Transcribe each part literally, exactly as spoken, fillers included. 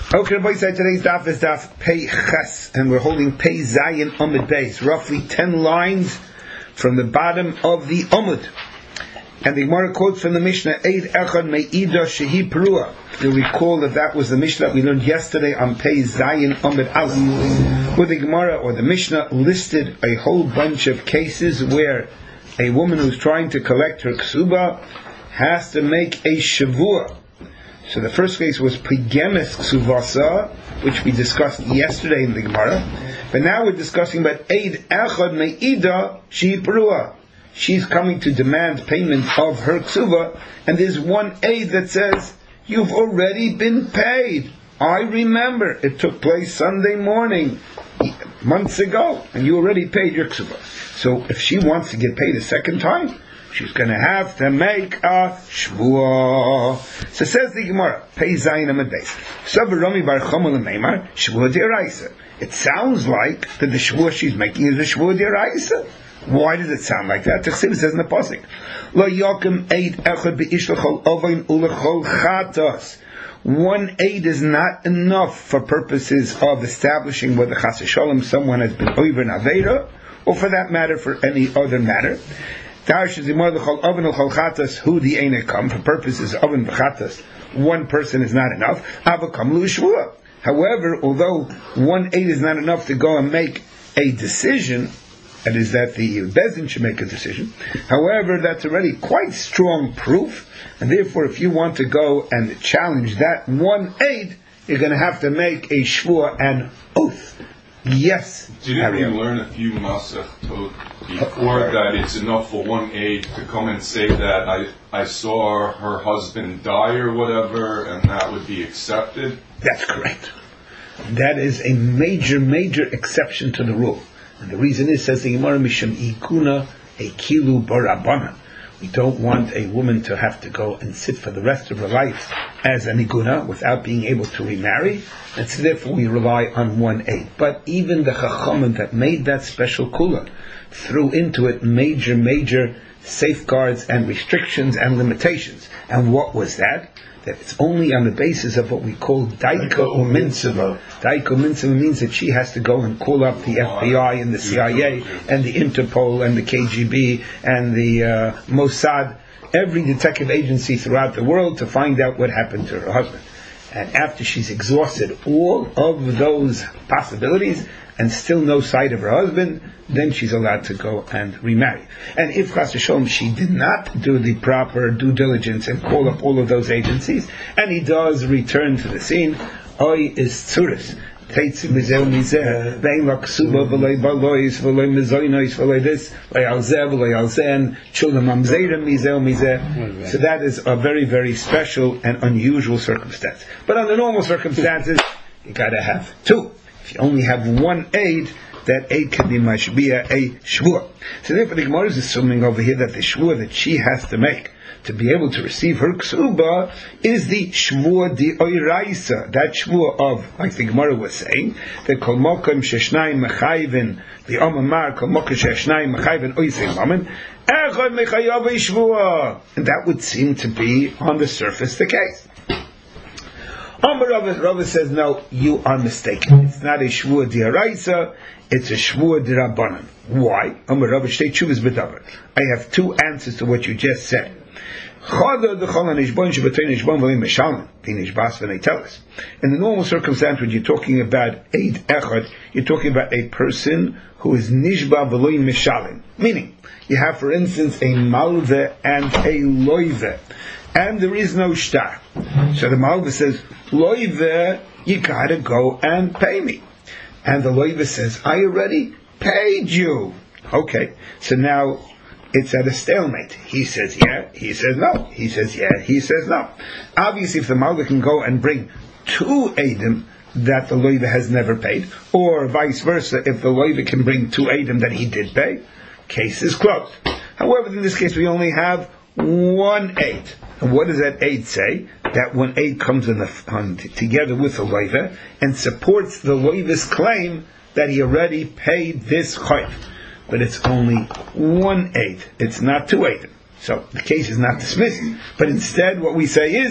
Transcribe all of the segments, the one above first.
Okay, Rabbi said today's daf is daf Pei Ches, and we're holding Pei Zayin Amud Beis, roughly ten lines from the bottom of the Amud. And the Gemara quotes from the Mishnah, Eid Echad Me'ida Shehi Perua. You'll recall that that was the Mishnah that we learned yesterday on Pei Zayin Amud Aleph, where the Gemara or the Mishnah listed a whole bunch of cases where a woman who's trying to collect her ksuba has to make a shavua. So the first case was Pigemes Ksuvasa, which we discussed yesterday in the Gemara. But now we're discussing about Eid Echad Me'ida Shehi Perua. She's coming to demand payment of her ksuba, and there's one aid that says, you've already been paid. I remember, it took place Sunday morning, months ago, and you already paid your ksuba. So if she wants to get paid a second time, she's going to have to make a shvuah. So says the Gemara, Pei Zayin Amud Beis. Savarami bar Chomel Meimar shvuah d'oraisa. It sounds like that the shvuah she's making is a shvuah d'oraisa. Why does it sound like that? Tachsiv says in the pasuk, Lo yakim eid echad beish l'chol ovain u'l'chol chatos. One aid is not enough for purposes of establishing whether chas v'sholem someone has been over an aveira, or for that matter for any other matter. For purposes of an v'chatas, one person is not enough. However, although one aid is not enough to go and make a decision, that is that the Bezin should make a decision. However, that's already quite strong proof, and therefore if you want to go and challenge that one aid, you're going to have to make a shvuah, an oath. Yes. Didn't we learn a few masach before uh, that it's enough for one aid to come and say that I, I saw her husband die or whatever, and that would be accepted? That's correct. That is a major, major exception to the rule. And the reason is, says the Gemara, Misham Ikuna a Kilu Barabana. We don't want a woman to have to go and sit for the rest of her life as an iguna without being able to remarry, and so therefore we rely on one aid. But even the Chachamim that made that special kula threw into it major, major safeguards and restrictions and limitations. And what was that? That it's only on the basis of what we call daika u'mintzava. Daika u'mintzava means that she has to go and call up the F B I and the C I A and the Interpol and the K G B and the uh, Mossad, every detective agency throughout the world to find out what happened to her husband. And after she's exhausted all of those possibilities and still no sight of her husband, then she's allowed to go and remarry. And if Chas v'sholom she did not do the proper due diligence and call up all of those agencies, and he does return to the scene, oy is tzuris. Teitzi mizeh mizeh, ve'in la ksuba v'loi balois, v'loi mezoinois, v'loi this, v'loi alzeh, v'loi alzen, chula mamzeira mizeh mizeh. So that is a very, very special and unusual circumstance. But under normal circumstances, you gotta have two. If you only have one aid, that aid can be mashbiya, a shvuah. So therefore the Gemara is assuming over here that the shvuah that she has to make to be able to receive her ksuba is the shvuah di oiraisa, that shvuah of, like the Gemara was saying, that kol mokem sheshnayim mechayvin, the omamar kol mokem sheshnayim mechayvin oisei lamen, echad mechayav shvuah. And that would seem to be on the surface the case. Amar Rava, Rava says, no, you are mistaken. It's not a shvuah d'oraisa, it's a shvuah d'rabbanan. Why? Amar Rava, shtei tshuvas b'davar. I have two answers to what you just said. In the normal circumstance, when you're talking about eid echad, you're talking about a person who is nishba v'loi mishalim. Meaning, you have, for instance, a malve and a loive, and there is no shtar. So the malve says, loive, you gotta go and pay me. And the loive says, I already paid you. Okay, so now it's at a stalemate. He says yeah, he says no. He says yeah, he says no. Obviously, if the malve can go and bring two eidim that the loive has never paid, or vice versa, if the loive can bring two eidim that he did pay, case is closed. However, in this case, we only have one aid. And what does that aid say? That one aid comes in the, on, together with the loive and supports the loive's claim that he already paid this chayv. But it's only one aid. It's not two aid. So the case is not dismissed. But instead what we say is,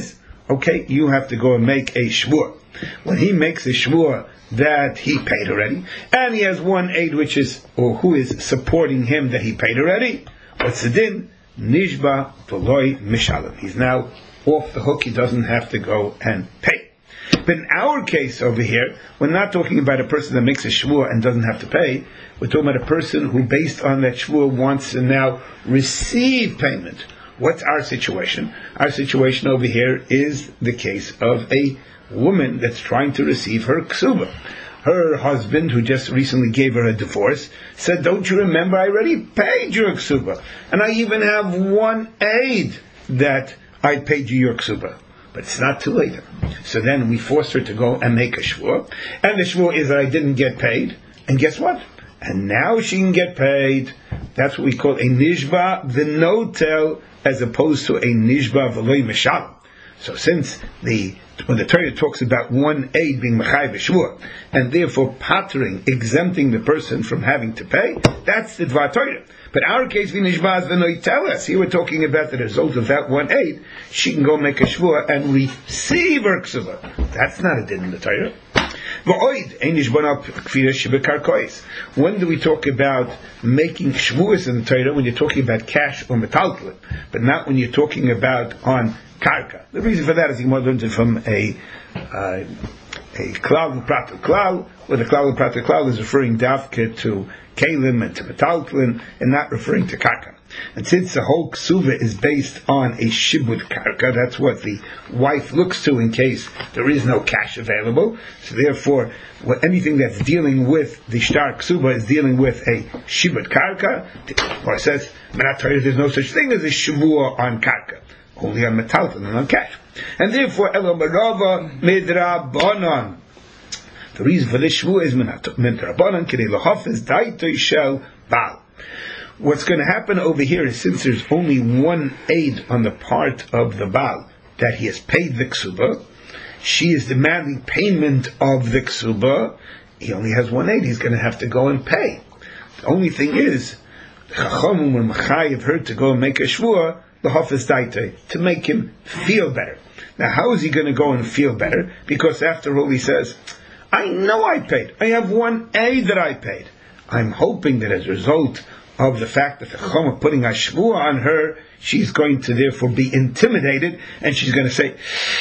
okay, you have to go and make a shvur. When he makes a shvur that he paid already, and he has one aid which is, or who is supporting him that he paid already, what's the din? Nishba v'loi mishalim. He's now off the hook, he doesn't have to go and pay. But in our case over here, we're not talking about a person that makes a shvur and doesn't have to pay. We're talking about a person who, based on that shvur, wants to now receive payment. What's our situation? Our situation over here is the case of a woman that's trying to receive her ksuba. Her husband, who just recently gave her a divorce, said, don't you remember, I already paid your ksuba. And I even have one aid that I paid you your ksuba. But it's not too late. So then we forced her to go and make a shvur. And the shvur is that I didn't get paid. And guess what? And now she can get paid. That's what we call a nishba v'notel, as opposed to a nishba v'loi meshal. So since the when the Torah talks about one aid being mechai v'shvur, and therefore pattering, exempting the person from having to pay, that's the Dvar Torah. But our case, v'nishbaz v'noiteles, here we're talking about the result of that one aid, she can go make a shvur and receive her ksuba. That's not a din in the Torah. When do we talk about making shvuas in the Torah? When you're talking about cash or metaltalin, but not when you're talking about on karka. The reason for that is you learned it from a uh, a klal u'prat klal, where the klal u'prat klal is referring dafke to kalim and to metaltalin, and not referring to karka. And since the whole ksuva is based on a shibud karka, that's what the wife looks to in case there is no cash available. So therefore, anything that's dealing with the shtar ksuva is dealing with a shibud karka. Or it says, there's no such thing as a shavua on karka, only on metaltalin and on cash. And therefore, elo marava midrabanan. The reason for this shvua is midrabanan kidei lahafiz daitoi shel bal. What's going to happen over here is, since there's only one aid on the part of the Baal that he has paid the ksuba, she is demanding payment of the ksuba. He only has one aid, he's going to have to go and pay. The only thing is, the Chachamim were mechayev her to go and make a shvua, the Hafiz Daitei, to make him feel better. Now, how is he going to go and feel better? Because after all, he says, I know I paid. I have one aid that I paid. I'm hoping that as a result of the fact that the Chacham are putting a shvua on her, she's going to therefore be intimidated, and she's going to say,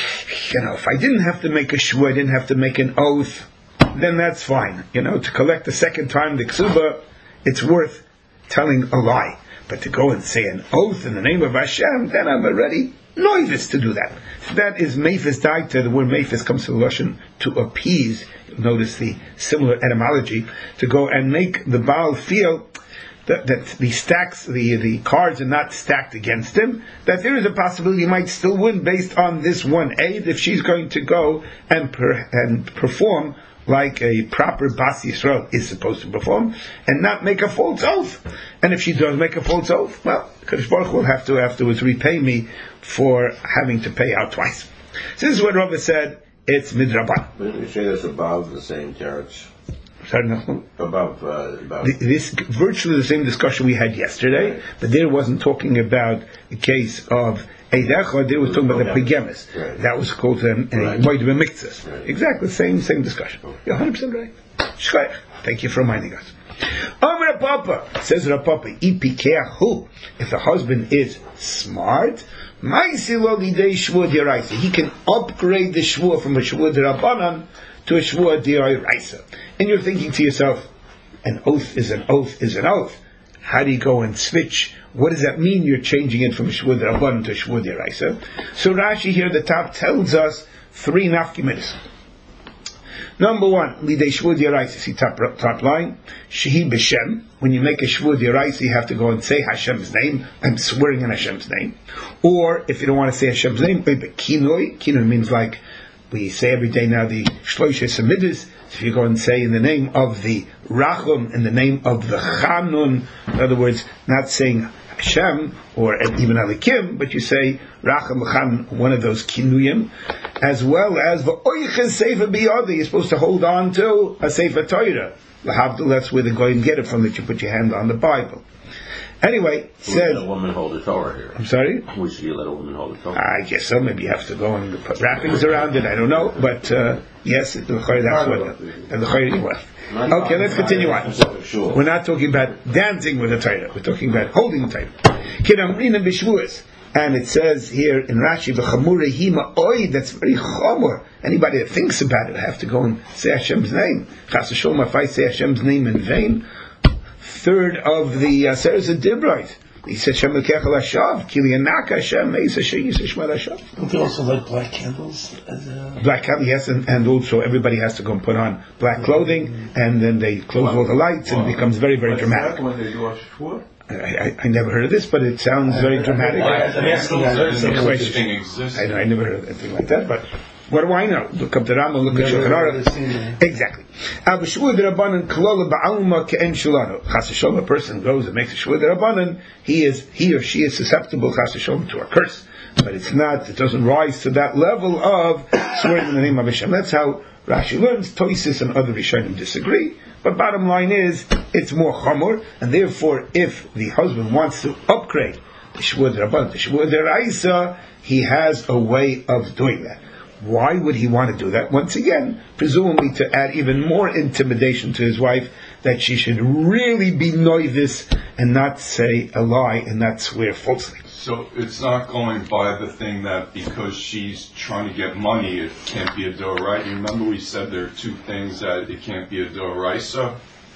you know, if I didn't have to make a shvua, I didn't have to make an oath, then that's fine. You know, to collect the second time the ksuba, it's worth telling a lie. But to go and say an oath in the name of Hashem, then I'm already novice to do that. So that is mephis daita. The word mephis comes from the Lashon to appease. You'll notice the similar etymology, to go and make the Baal feel That, that the stacks, the the cards are not stacked against him, that there is a possibility he might still win based on this one aid if she's going to go and per, and perform like a proper Bas Yisrael is supposed to perform, and not make a false oath. And if she does make a false oath, well, Kadosh Baruch Hu will have to afterwards repay me for having to pay out twice. So this is what Rava said, it's midraban. When you say that's above the same church. No. Above, uh, above. This virtually the same discussion we had yesterday, right. But there wasn't talking about the case of Eidecha, they were talking about the Pegemis. Right. That was called um, a Moed B'Miktzas. Right. Exactly, same same discussion. Okay. You're one hundred percent right. Shkoyach. Thank you for reminding us. Amar Papa, says Rapapa, Ipikeahu, if the husband is smart, he can upgrade the shvua from a shvua d'Rabbanan to a shvua d'Oraisa. And you're thinking to yourself, an oath is an oath is an oath. How do you go and switch? What does that mean? You're changing it from a shvua d'Rabbanan to a shvua d'Oraisa. So Rashi here at the top tells us three nafkimis. Number one, lidei shvua d'Oraisa. See top top line, shehi b'shem. When you make a shvua d'Oraisa, you have to go and say Hashem's name. I'm swearing in Hashem's name. Or if you don't want to say Hashem's name, kinoi. Kinoi means like we say every day now the shloisha semidus. If you go and say in the name of the Rachum, in the name of the Chanun, in other words, not saying Hashem or even Alikim, but you say Rachum Chan, one of those kinuyim, as well as v'oiches sefer biyadi. You're supposed to hold on to a sefer Torah. L'havdil, that's where the goyim get it from, that you put your hand on the Bible. Anyway, We says... let a woman hold the Torah here. I'm sorry? We should let a woman hold the Torah. I guess so. Maybe you have to go and put wrappings around it. I don't know. But, uh, yes, that's what... And the Okay, let's continue on. We're not talking about dancing with the Torah. We're talking about holding the Torah. And it says here in Rashi, that's very chamor. Anybody that thinks about it have to go and say Hashem's name. Chas v'sholom, if I say Hashem's name in vain. Third of the uh, Seres of Dibrite. He said, Shem Lekech al Hashav, Kili Anaka Hashem, Meis Hashem Yisishmal Hashav. Don't they also light black candles? As a... Black candles, yes, and, and also everybody has to go and put on black clothing, mm-hmm. and then they close all the lights, and it becomes very, very dramatic. I, I, I never heard of this, but it sounds very dramatic. I'm asking, I heard something. I know, I never heard of anything like that, but what do I know? Look up the Rambam, look at Shulchan Aruch. Exactly. Chas v'sholom, a person goes and makes a shvua d'Rabbanan, he is, he or she is susceptible, chas v'sholom, to a curse. But it's not, it doesn't rise to that level of swearing in the name of Hashem. That's how Rashi learns. Toisis and other Rishonim disagree. But bottom line is, it's more chamor, and therefore, if the husband wants to upgrade the shvua d'Rabbanan, the shvua d'Oraisa, he has a way of doing that. Why would he want to do that? Once again, presumably to add even more intimidation to his wife, that she should really be novice and not say a lie and not swear falsely. So it's not going by the thing that because she's trying to get money, it can't be a doraisa. You remember we said there are two things that it can't be a doraisa?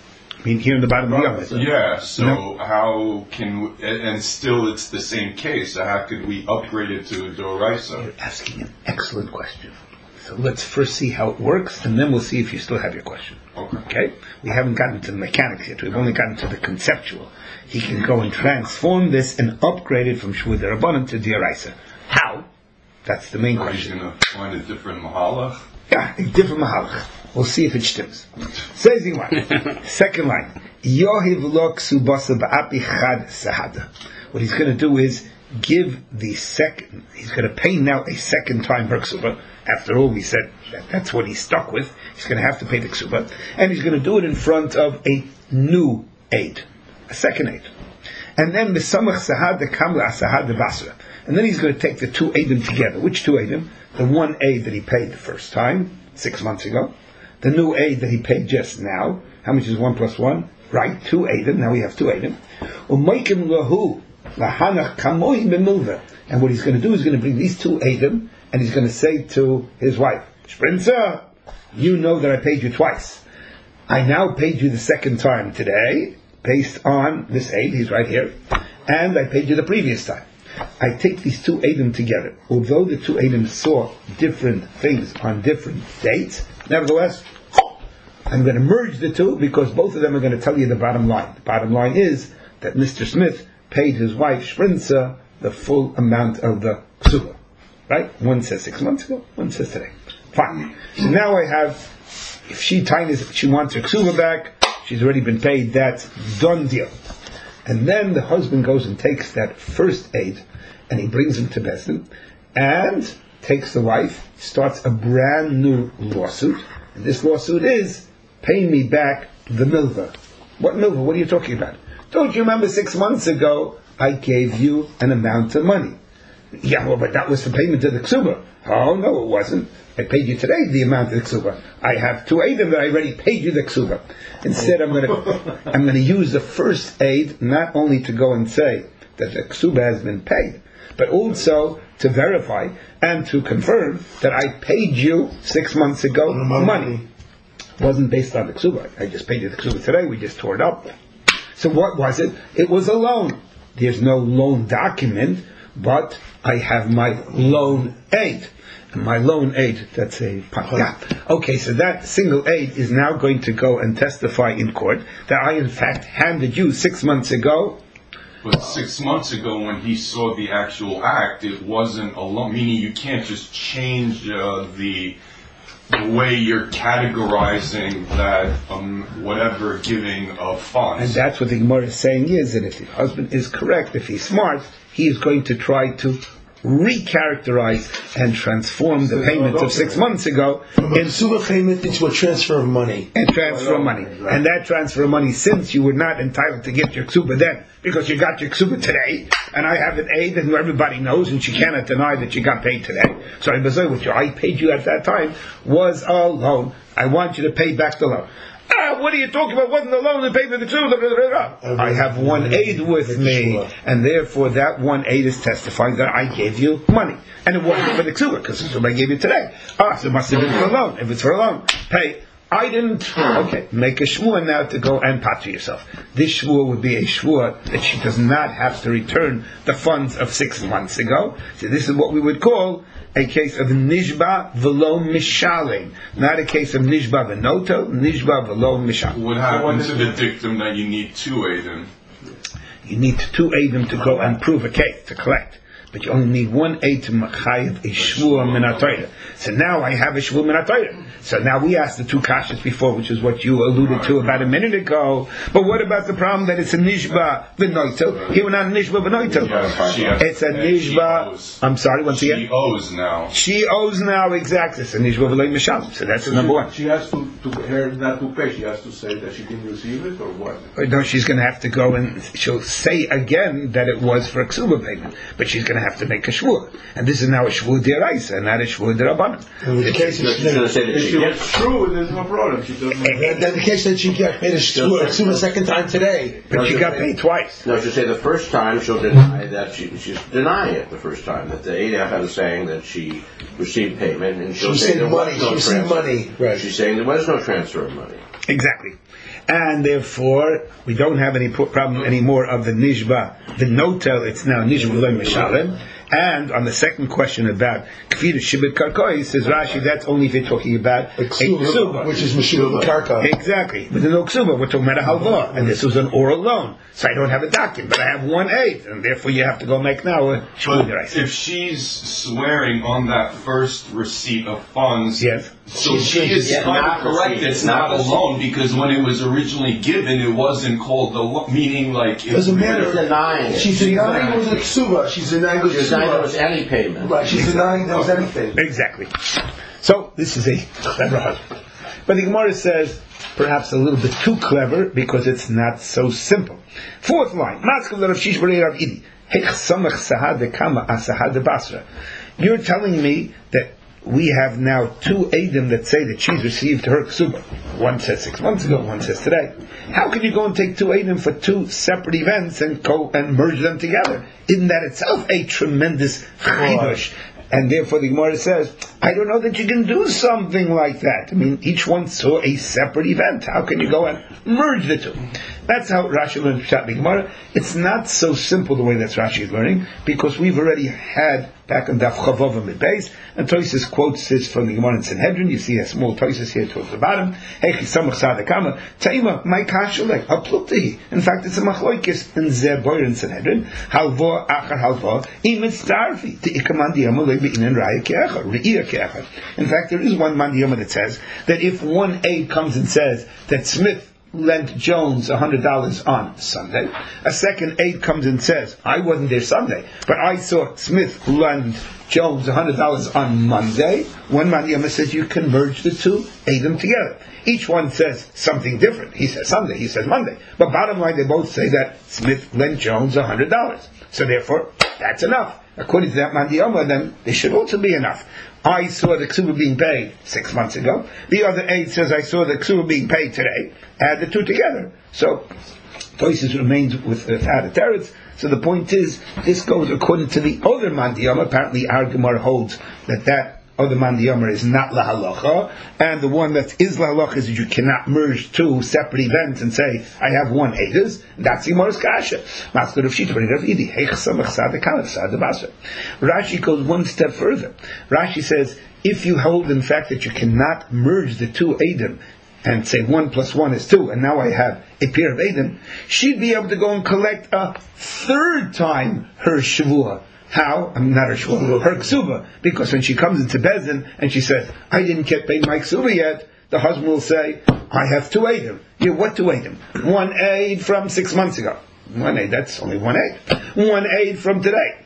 I mean, here in the bottom of the Yom. Yeah, so no. how can, we, and still it's the same case, so how could we upgrade it to a doraisa? You're asking an excellent question. So let's first see how it works, and then we'll see if you still have your question. Okay. Okay? We haven't gotten to the mechanics yet, we've only gotten to the conceptual. He can go and transform this and upgrade it from Shvua d'Rabbanan to D'Oraisa. How? That's the main Are question. you going to find a different mahalach? Yeah, a different mahalach. We'll see if it stems. Says he one. Second line. Yohiv lo ksubasa ba'api chad sahada. What he's going to do is give the second, he's going to pay now a second time her ksuba. After all, we said that that's what he's stuck with. He's going to have to pay the ksuba. And he's going to do it in front of a new aid. A second aid. And then Misamach sahada kamla sahada basra. And then he's going to take the two aidim together. Which two aidim? The one aid that he paid the first time, six months ago. The new aid that he paid just now. How much is one plus one? Right, two aidim. Now we have two aidim. Umaykim lahu lahanach kamoi b'milva. And what he's going to do is going to bring these two aidim, and he's going to say to his wife, Shprinza, you know that I paid you twice. I now paid you the second time today, based on this aid, he's right here, and I paid you the previous time. I take these two aidim together. Although the two aidim saw different things on different dates, nevertheless, I'm going to merge the two because both of them are going to tell you the bottom line. The bottom line is that Mister Smith paid his wife Shprinza the full amount of the ksuba. Right? One says six months ago, one says today. Fine. So now I have, if she tinies, she wants her ksuba back, she's already been paid, that's done deal. And then the husband goes and takes that first aid and he brings him to Besdin and takes the wife, starts a brand new lawsuit. And this lawsuit is, pay me back the milva. What milva? What are you talking about? Don't you remember six months ago I gave you an amount of money? Yeah, well, but that was for payment of the ksuba. Oh, no, it wasn't. I paid you today the amount of the ksuba. I have two aidim that I already paid you the ksuba. Instead, I'm going to I'm going to use the first aid not only to go and say that the ksuba has been paid, but also to verify and to confirm that I paid you six months ago money. It wasn't based on the ksuba. I just paid you the ksuba today. We just tore it up. So what was it? It was a loan. There's no loan document, but I have my loan aid. And my loan aid, that's a yeah. Okay, so that single aid is now going to go and testify in court that I in fact handed you six months ago. But six months ago when he saw the actual act, it wasn't a loan, meaning you can't just change uh, the the way you're categorizing that um, whatever giving of funds. And that's what the Gemara is saying is that if the husband is correct, if he's smart, he is going to try to recharacterize and transform the payments of six months ago from a ksuba payment into a transfer of money. And transfer of money. And that transfer of money, since you were not entitled to get your ksuba then, because you got your ksuba today, and I have it aid, and everybody knows, and she cannot deny that you got paid today. So what I paid you at that time was a loan. I want you to pay back the loan. Ah, what are you talking about? Wasn't the loan to pay for the ksuba? I have one aid with me, and therefore that one aid is testifying that I gave you money. And it wasn't for the ksuba, because it's what I gave you today. Ah, so it must have been for a loan. If it's for a loan, pay. I didn't. Okay, make a shvua now to go and patra yourself. This shvua would be a shvua that she does not have to return the funds of six months ago. So this is what we would call a case of nishba velo mishalim, not a case of nishba venoto, nishba velo mishalim. What happens to the dictum that you need two eidim? You need two eidim to go and prove a case, to collect. But you only need one aid to machayev a shvua min ha-Torah. So now I have a shvua min ha-Torah. So now we asked the two kashas before, which is what you alluded to about a minute ago. But what about the problem that it's a nishba v'noito? Here we're not a nishba v'noito. It's a nishba. I'm sorry, once again. She owes now. She owes now, exactly. It's a nishba v'lei mishalim. So that's the number one. She has to, to her not to pay. She has to say that she didn't receive it, or what? No, she's going to have to go and she'll say again that it was for a ksuba payment, but she's going to have to make a shvua, and this is now a shvua d'oraisa, and not a shvua d'rabbanan. In the case that she going to say that If she she gets. was true, there's no problem. She doesn't. then the case that she got paid a shvua a second time today. But she got paid twice. No, she'll say the first time she'll deny that she she's denying it the first time that the A D F is saying that she received payment, and she'll She say received there money. was no She received transfer. money. Right. She's saying there was no transfer of money. Exactly. And therefore, we don't have any problem anymore of the nishba, the notel, it's now nishba v'lo mishalim. And on the second question about kfir shibit karkoi, says Rashi, that's only if you're talking about a ksuba, which is mishubah karka. Exactly. With no ksuba, we're talking about a halva, and this was an oral loan. So I don't have a document, but I have one aid, and therefore you have to go make now a shvua d'oraisa. If she's swearing on that first receipt of funds, Yes. so she is Yeah, kind not of correct. receipt, It's not not a receipt. loan, because when it was originally given, it wasn't called the loan. Meaning, like it Doesn't matter. She's denying it. She's denying it was a ksuba. She's denying it was She's denying there was ksuba. any payment. Right. She's denying there was anything. Exactly. So this is a clever husband. But the Gemara says perhaps a little bit too clever because it's not so simple. Fourth line. You're telling me that we have now two Eidim that say that she's received her ksuba. One says six months ago, one says today. How can you go and take two Eidim for two separate events and go and merge them together? Isn't that itself a tremendous chidush? And therefore the Gemara says, I don't know that you can do something like that. I mean, each one saw a separate event. How can you go and merge the two? That's how Rashi learns Pshat in Gemara. It's not so simple the way that Rashi is learning, because we've already had back on Daf Chavav and Base, and Tosis quotes this from the Gemara in Sanhedrin. You see a small Tosis here towards the bottom. Hey, Chisamach Sadakama, Taima, my Kashalek, Aplukti. In fact, it's a Machloikis in Zerboyer in Sanhedrin. Halvo, Achar Halvo, Imitz Tarfi, the Ikamandiyama, Lebi'in Raya Keachar, Re'ia Keachar. In fact, there is one Mandiyama that says that if one aide comes and says that Smith lent Jones one hundred dollars on Sunday, a second aide comes and says, I wasn't there Sunday, but I saw Smith lend Jones one hundred dollars on Monday, one Mandiyama says you can merge the two, aid them together. Each one says something different. He says Sunday, he says Monday. But bottom line, they both say that Smith lent Jones one hundred dollars. So therefore, that's enough. According to that Mandiyama, then there should also be enough. I saw the ksuba being paid six months ago. The other aide says I saw the ksuba being paid today. Add the two together. So Tosis remains with without a teretz. So the point is, this goes according to the other Mandiyama. Apparently, our Gemara holds that that other Mandiyama is not la halacha, and the one that is la halacha is that you cannot merge two separate events and say I have one edus. That's the Gemara's kasha. Rashi goes one step further. Rashi says if you hold in fact that you cannot merge the two edim and say one plus one is two, and now I have a pair of edim, she'd be able to go and collect a third time her shavua. How? I'm not her shvua, her ksuba. Because when she comes into Bezdin and she says, I didn't get paid my ksuba yet, the husband will say, I have two eidim. Yeah, what two eidim? One aid from six months ago. One aid, that's only one aid. One aid from today.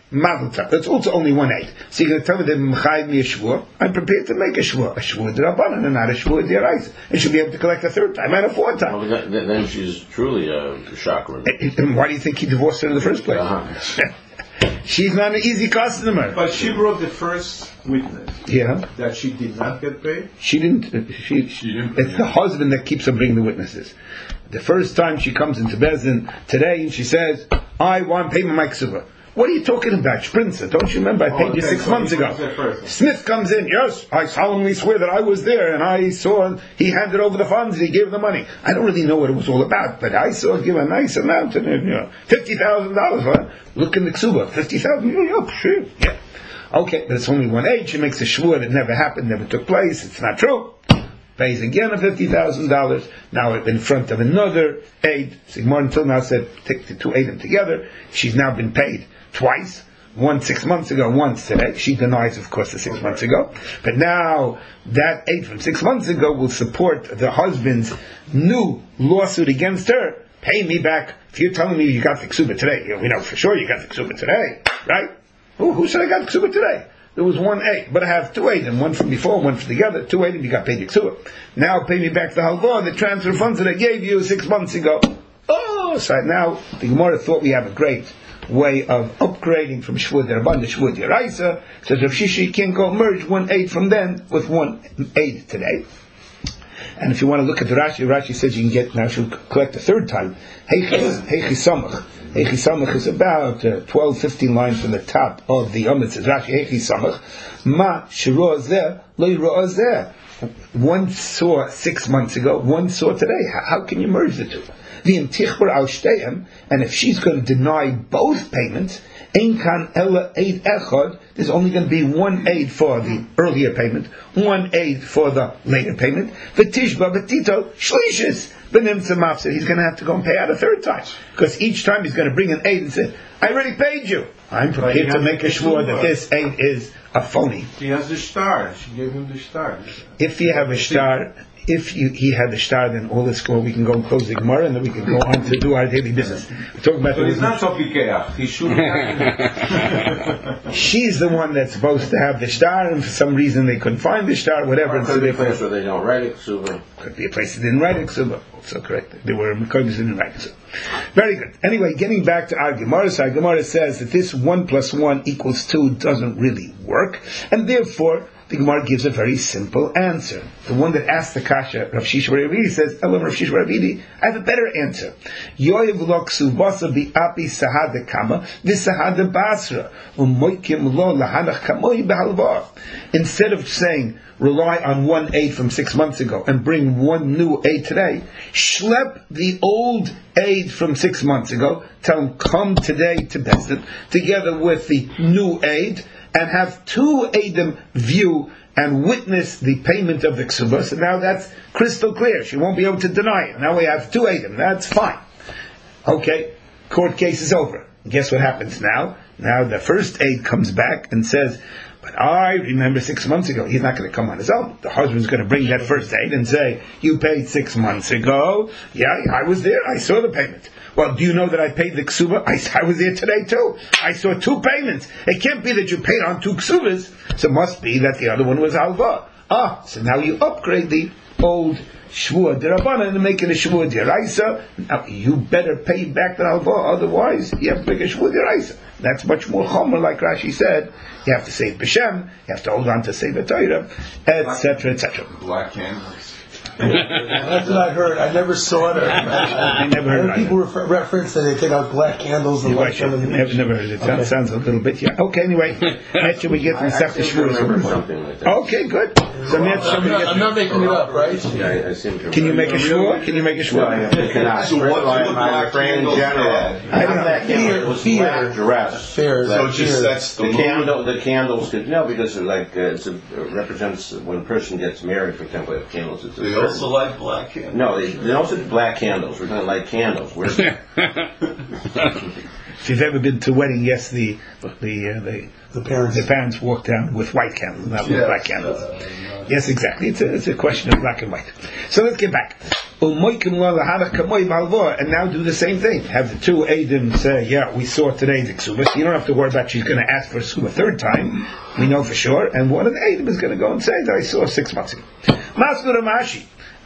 Mazel tov. That's also only one aid. So you're going to tell me that M'chayiv me a shvur. I'm prepared to make a shvur. A shvur d'Rabbanan and not a shvur d'Oraisa. And she'll be able to collect a third time and a fourth time. Well, then then she's truly a chakra. And why do you think he divorced her in the first place? Uh-huh. She's not an easy customer. But she brought the first witness Yeah. that she did not get paid. She didn't. uh, She. She didn't- It's the husband that keeps her bringing the witnesses. The first time she comes into Bezdin today and she says, "I want payment my ksuba." What are you talking about, Sprinzer? Don't you remember I Oh, paid you okay, six so months he ago? comes there first. Smith comes in. Yes, I solemnly swear that I was there and I saw he handed over the funds and he gave the money. I don't really know what it was all about, but I saw him give a nice amount, and you know, fifty thousand dollars. Huh? Look in the ksuba, fifty thousand. Yeah, sure, yeah. Okay, but it's only one age. She makes a shvur that never happened, never took place. It's not true. Pays again a fifty thousand dollars. Now in front of another aid. Sigmar until now said take the two aidim together. She's now been paid twice. One six months ago, once today. She denies, of course, the six months ago. But now that aid from six months ago will support the husband's new lawsuit against her. Pay me back. If you're telling me you got the ksuba today, we know for sure you got the ksuba today, right? Who, who said I got the ksuba today? There was one aid, but I have two aidim, one from before, one from together. Two aidim, you got paid the ksuba. Now pay me back the halvah, the transfer funds that I gave you six months ago. Oh, so now the Gemara thought we have a great way of upgrading from shvur d'Rabbanan to shvur d'Oraisa. Says Rav Shishi, you can't go merge one aid from then with one aid today. And if you want to look at the Rashi, Rashi says you can get, now she'll collect a third time. Heichi Samach. Heichi Samach is about uh, twelve, fifteen lines from the top of the Yom. It says Rashi, Heichi Samach. Ma shiro zeh, lo yiro zeh. One saw six months ago, one saw today. How, how can you merge the two? And if she's going to deny both payments, there's only going to be one aid for the earlier payment, one aid for the later payment. He's going to have to go and pay out a third time, because each time he's going to bring an aid and say, I already paid you. I'm prepared to make a shvur that this aid is a phony. He has the star. She gave him the star. If you have a star, if you, he had a star, then all is well. We can go and close the Gemara, and then we can go on to do our daily business. We're talking about. So he's not Topikeach. He should have. She's the one that's supposed to have the star, and for some reason they couldn't find the star, whatever. Could be a place where they don't write it, ksuba. Could be a place that didn't write it, ksuba. Also correct. They were Mekoyim didn't write it, ksuba. Very good. Anyway, getting back to our Gemara, so our Gemara says that this one plus one equals two doesn't really work, and therefore the Gemara gives a very simple answer. The one that asked the kasha, Rav Shisha Bar Avidi, says, Elam Rav Shisha Bar Avidi, I have a better answer. Yoyev lo ksuvasa bi'api sahada kama, v'sahada basra, u'moikim lo lahanach kamoi b'halvar. Instead of saying, rely on one aid from six months ago and bring one new aid today, schlep the old aid from six months ago, tell him, come today to Bezdin, together with the new aid, and have two Eidim view and witness the payment of the ksuba. So now that's crystal clear. She won't be able to deny it. Now we have two Eidim. That's fine. Okay, court case is over. Guess what happens now? Now the first aid comes back and says, but I remember six months ago. He's not going to come on his own. The husband's going to bring that first aid and say, you paid six months ago. Yeah, I was there. I saw the payment. Well, do you know that I paid the ksuba? I, I was there today too. I saw two payments. It can't be that you paid on two ksubas. So it must be that the other one was halva. Ah, so now you upgrade the old shvur d'Rabbanan and make it a shvur d'Oraisa. Now you better pay back the halva, otherwise you have to make a shvur d'Oraisa. That's much more chomer, like Rashi said. You have to say it b'shem, you have to hold on to Sefer Torah, et cetera, et cetera. Black candles. That's what I heard. I never saw it. I never heard I heard people refer, reference that they take out black candles and light them. in the- Never, never heard it. That Okay. sounds a little bit, yeah. Okay, anyway, next year we get I, from I Sefta seem to remember Shvuras. something like that. Okay, good. So next year I'm we not, get. I'm not making it up, right? Yeah, I, I seem to Can you make a remember. shvur? Can you make a Well, I shvur? cannot. So what do the I'm black afraid in candles general. add? I don't know. Black candle, it was Fear. black dress. Fear. So it just sets the The mood. candle, the candles could no, because it like uh, it's a, it represents when a person gets married. For example, they have candles. It's a They certain- also like black candles. no, they, they also do black candles. We're talking like candles. Where's If you've ever been to a wedding, yes, the the uh, the, The parents. the parents walk down with white candles, not with Yes. black candles. Yes, exactly. It's a, it's a question of black and white. So let's get back. And now do the same thing. Have the two Eidim say, yeah, we saw today the Ksubas. You don't have to worry about she's going to ask for a Ksubah a third time. We know for sure. And one of the Eidim is going to go and say that I saw six months ago. Masur Amashi.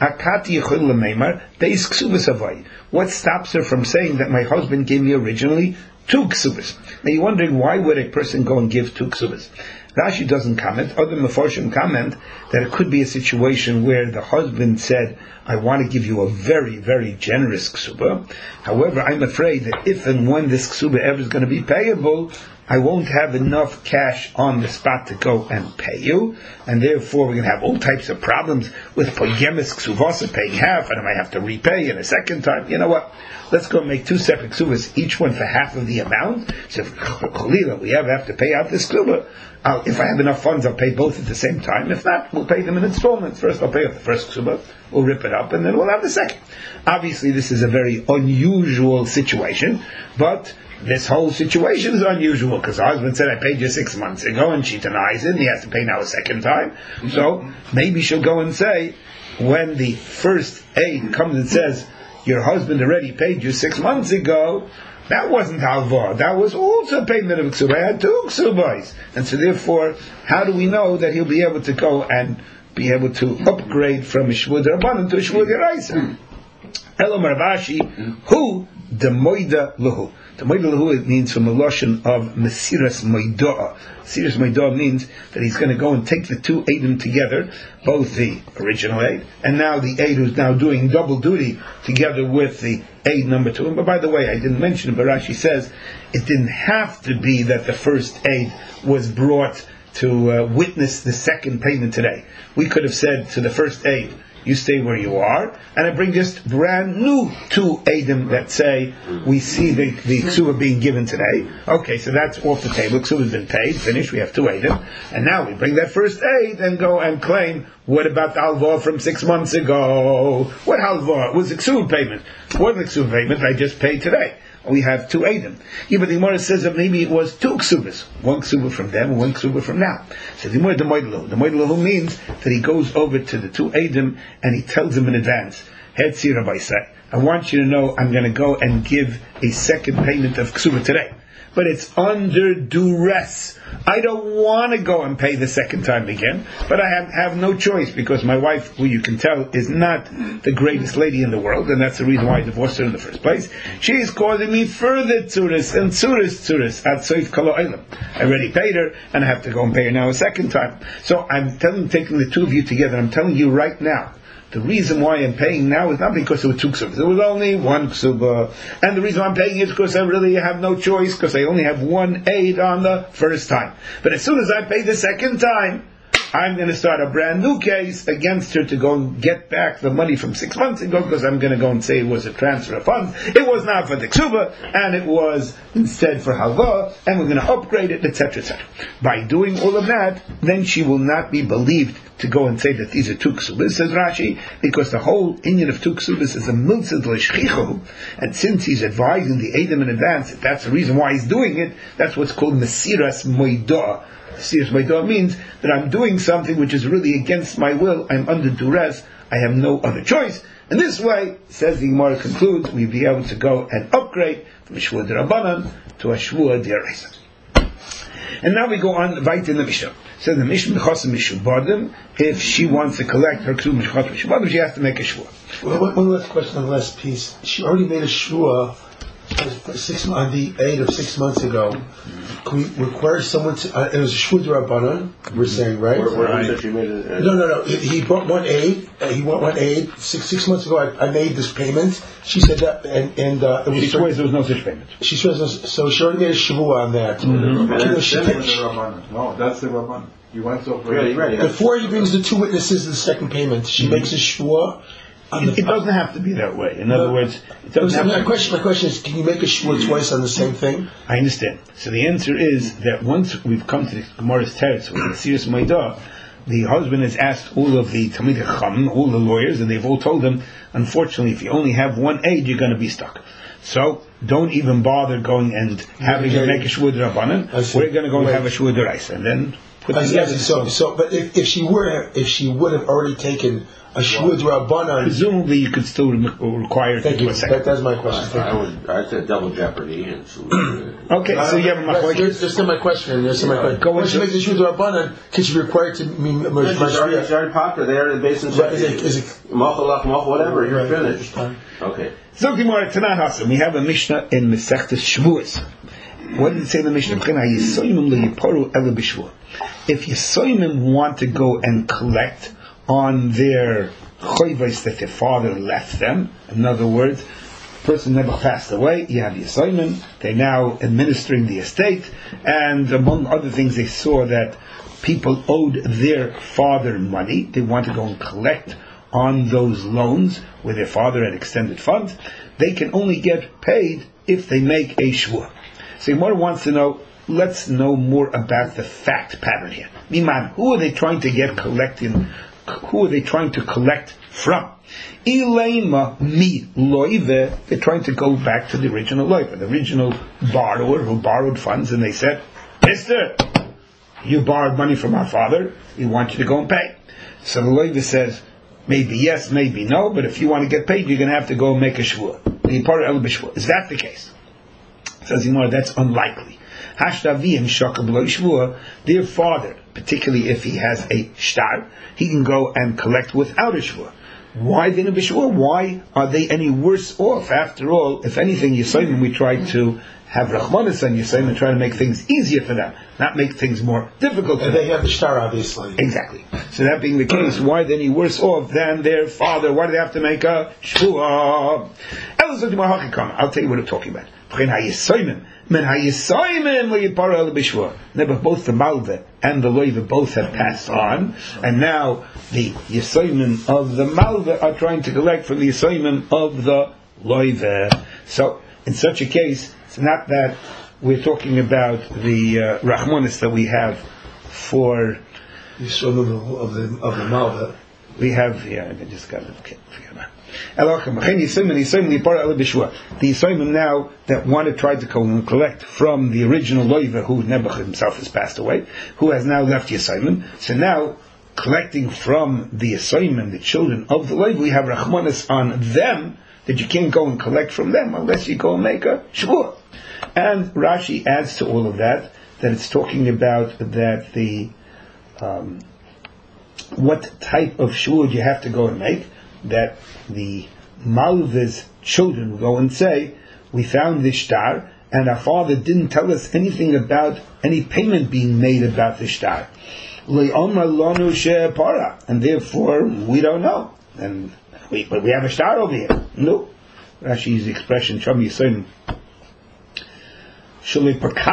What stops her from saying that my husband gave me originally two ksubas? Now you're wondering, why would a person go and give two ksubas? Rashi doesn't comment. Other Mefarshim comment that it could be a situation where the husband said, I want to give you a very, very generous ksuba. However, I'm afraid that if and when this ksuba ever is going to be payable, I won't have enough cash on the spot to go and pay you, and therefore we're going to have all types of problems with poyemis ksuvasa, paying half, and I might have to repay in a second time. You know what? Let's go and make two separate ksuvas, each one for half of the amount. So if we ever have to pay out this ksuba, I'll, if I have enough funds, I'll pay both at the same time. If not, we'll pay them in installments. First, I'll pay off the first ksuba, we'll rip it up, and then we'll have the second. Obviously, this is a very unusual situation, but this whole situation is unusual because the husband said, I paid you six months ago, and she denies it, and he has to pay now a second time. So maybe she'll go and say, when the first aid comes and says, your husband already paid you six months ago, that wasn't halva, that was also payment of ksuba. I had two ksubas. And so therefore, how do we know that he'll be able to go and be able to upgrade from a shvud rabbanan to a shvud yeraisa? Elom Ravashi, who the moida lahu. The moida lahu, it means from a lashon of mesiras moidah. Mesiras moidah means that he's going to go and take the two eidim together, both the original aid and now the aid who's now doing double duty together with the aid number two. But by the way, I didn't mention it, but Rashi says it didn't have to be that the first aid was brought to uh, witness the second payment today. We could have said to the first aid, you stay where you are, and I bring just brand new two Eidim that say, we see the, the Ksuba being given today. Okay, so that's off the table. Ksuba's been paid, finished, we have two Eidim. And now we bring that first Eid and go and claim, what about the halva from six months ago? What halva? It was a Ksuba payment. What was the Ksuba payment I just paid today? We have two Eidim. Yeah, but the Gemara says that maybe it was two Ksubas. One Ksuba from them and one Ksuba from now. So the Gemara, the Moidelu. The Moidelu means that he goes over to the two Eidim and he tells them in advance, Hetzi Rabbi Say, I want you to know I'm going to go and give a second payment of Ksuba today. But it's under duress. I don't want to go and pay the second time again, but I have, have no choice because my wife, who you can tell, is not the greatest lady in the world, and that's the reason why I divorced her in the first place. She is causing me further tzuris and tzuris tzuris at soif kalo eilam. I already paid her, and I have to go and pay her now a second time. So I'm telling, taking the two of you together, I'm telling you right now, the reason why I'm paying now is not because there were two ksubas. There was only one ksuba. And the reason I'm paying is because I really have no choice, because I only have one aid on the first time. But as soon as I pay the second time, I'm going to start a brand new case against her to go and get back the money from six months ago, because I'm going to go and say it was a transfer of funds. It was not for the ksuba, and it was instead for halva, and we're going to upgrade it, et cetera, et cetera. By doing all of that, then she will not be believed to go and say that these are two ksubas, says Rashi, because the whole inyan of two ksubas is a miltzad l'shchichu, and since he's advising the Eidim in advance, that's the reason why he's doing it, that's what's called mesiras moidah. Mesiras moidah means that I'm doing something which is really against my will, I'm under duress, I have no other choice. And this way, says the Gemara concludes, we'll be able to go and upgrade from a shvua d'Rabbanan to a shvua d'Oraisa. And now we go on right in the Mishnah. So the Mishnah Mechasim Mishubadim, if she wants to collect her Ksub Mechasim Mishubadim, she has to make a shvua. Well, one, one last question on the last piece. She already made a shvua six on the eight of six months ago. Can we require someone to? Uh, it was a shvua d'Rabbanan. We're saying, right? Where, where right. She made it, uh, no, no, no. He, he brought one aid. Uh, he brought one aid. Six six months ago, I, I made this payment. She said that, and and uh, it was. She swears there was no such payment. She swears no, so. She already made a shvua on that. Mm-hmm. That's, that's, she, that's the Rabbanan. No, that's the Rabbanan. You went to Ready, ready. Before he brings the two witnesses to the second payment, she mm-hmm. makes a shvua. It, it doesn't have to be that way. In other words, it doesn't have my to question. My question is: can you make a shvua twice on the same thing? I understand. So the answer is that once we've come to the Gemara's teretz with the Mesiras Moidah, the husband has asked all of the Talmidei Chacham, all the lawyers, and they've all told him, unfortunately, if you only have one aid, you're going to be stuck. So don't even bother going and having to make a shvua d'Rabbanan. We're going to go and have a shvua d'Oraisa, and then put I see, I together. see. So, so, but if, if she were, if she would have already taken a shvua d'Rabbanan, presumably you could still re- require it thank to you. do a second. That, that's my question. Thank I you. would, I'd say double jeopardy. And so, Okay, so you have a That's- machlokes. There's there's still my question. There's still my question. Go When she into- makes the shvua d'Rabbanan, can she be required to be It's already, it's already popped there in the basin. Is it- is it- Machalach, mach, whatever, you're Right. finished. Okay. So Gemara Tanan Hasan, we have a Mishnah in Masechtas Shavuos. What did it say in the Mishnah? If Yisoyimim want to go and collect on their choivos that their father left them, in other words, person never passed away, you have Yisoyimim, they're now administering the estate, and among other things they saw that people owed their father money, they want to go and collect on those loans where their father had extended funds, they can only get paid if they make a shvua. So Gemara wants to know, let's know more about the fact pattern here. Miman, who are they trying to get collecting, who are they trying to collect from? Ilema mi loive, they're trying to go back to the original loive, the original borrower who borrowed funds, and they said, Mister, you borrowed money from our father, we want you to go and pay. So the loive says, maybe yes, maybe no, but if you want to get paid, you're going to have to go and make a shvua. Is that the case? Says Gemara, that's unlikely. Hashtavim shaka b'lo shvua, their father, particularly if he has a shtar, he can go and collect without a shvua. Why then a b'shvua? Why are they any worse off? After all, if anything, Yisayim, we try to have Rachmanis on Yisayim and try to make things easier for them, not make things more difficult for And them. they have the shtar, obviously. Exactly. So that being the case, why are they any worse off than their father? Why do they have to make a shvua? I'll tell you what I'm talking about. Never both the Malva and the Loiva both have passed on, and now the Yisoyim of the Malva are trying to collect from the Yisoyim of the Loiva. So, in such a case, it's not that we're talking about the uh, Rachmanis that we have for You saw the of the of the Malva. we have yeah I just got it okay forget about it. The Yisayim now that want to try to go and collect from the original Loiva who Nebuch himself has passed away, who has now left Yisayim, so now collecting from the Yisayim, the children of the Loiva, we have Rachmanis on them that you can't go and collect from them unless you go and make a shvua. And Rashi adds to all of that that it's talking about that the um, what type of shvua you have to go and make, that the Malva's children will go and say, we found this shtar, and our father didn't tell us anything about any payment being made about the shtar. And therefore, we don't know. And we, but we have a shtar over here. No. Rashi uses the expression, Sham Yisayim, uh, we don't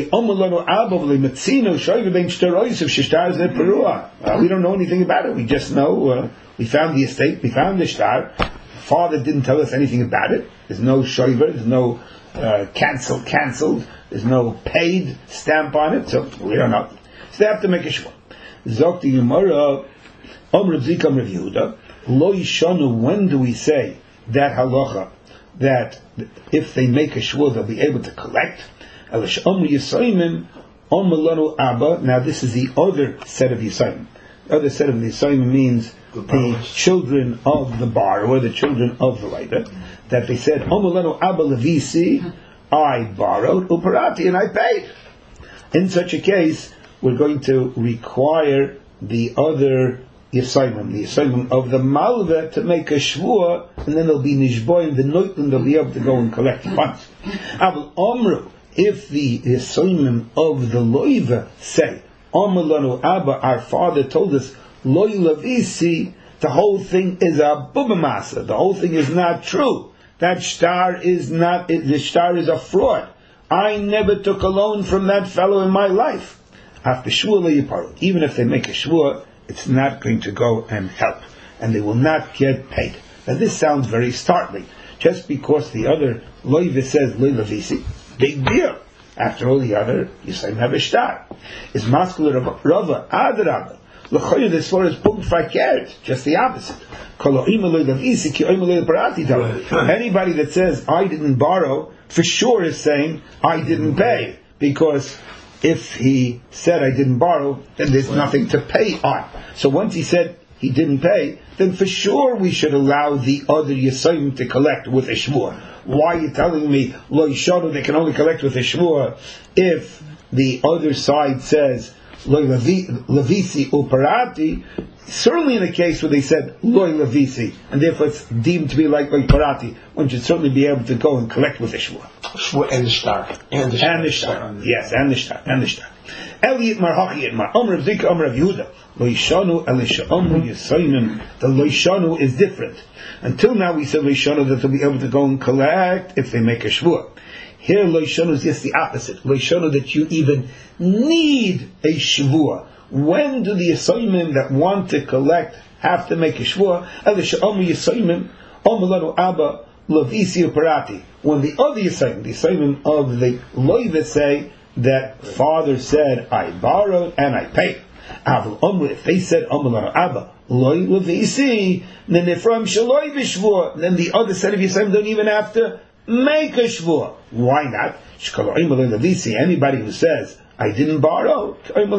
know anything about it. We just know uh, we found the estate, we found the shtar. Father didn't tell us anything about it. There's no shoiver, there's no uh, cancelled, cancelled. There's no paid stamp on it, so we don't know. So they have to make a shvua. Zok the Gemara, Om Rav Zika Rav Yehuda, Lo Yishanu. When do we say that halacha that if they make a shvua they'll be able to collect? Now this is the other set of Yisayim. The other set of Yisayim means the, the children of the borrower, the children of the writer, that they said, I borrowed, uparati, and I paid. In such a case, we're going to require the other Yisayim, the Yisayim of the Malva, to make a shvua, and then they'll be nishboim, the noitlin, they'll be able to go and collect funds. Abel Omru, if the Yisayim of the Loiva say, Amalanu Abba, our father told us, Loi Lavisi, the whole thing is a bubamasa, the whole thing is not true. That shtar is not, the shtar is a fraud. I never took a loan from that fellow in my life. After shvua yiparu, even if they make a shvua, it's not going to go and help, and they will not get paid. Now this sounds very startling. Just because the other Loiva says Loi Lavisi, big deal. After all, the other Yisayim have a shtar. Is masculine Rava Adarabba. L'choyer this for is puked fakert. Just the opposite. Anybody that says I didn't borrow, for sure is saying I didn't pay, because if he said I didn't borrow, then there's nothing to pay on. So once he said he didn't pay, then for sure we should allow the other Yisayim to collect with a shvua. Why are you telling me lo yishanu they can only collect with a shvua if the other side says lo levisi uparati? Certainly in a case where they said lo levisi, and therefore it's deemed to be like lo parati, one should certainly be able to go and collect with a shvua. Shvua and the shtar. And the shtar. And the shtar. Yes, and the shtar. And the shtar. Eliyit mar hachi mar Omer of Zika Omer of Yehuda. Lo yishanu elisha Omer Yisayim. The lo yishanu is different. Until now we said lo yishanu that they'll be able to go and collect if they make a shvua. Here lo yishanu is just the opposite. Lo yishanu that you even need a shvua. When do the Yisayim that want to collect have to make a shvua? Elisha Omer Yisayim Omer lanu Abba Lavisi Parati. When the other Yisayim, the Yisayim of the Loiva say that father said I borrowed and I paid. If they said Omer Abba Loi Lavisi, then from Shaloi Vishvua, then the other set of Yisayim don't even have to make a shvua. Why not? Anybody who says I didn't borrow,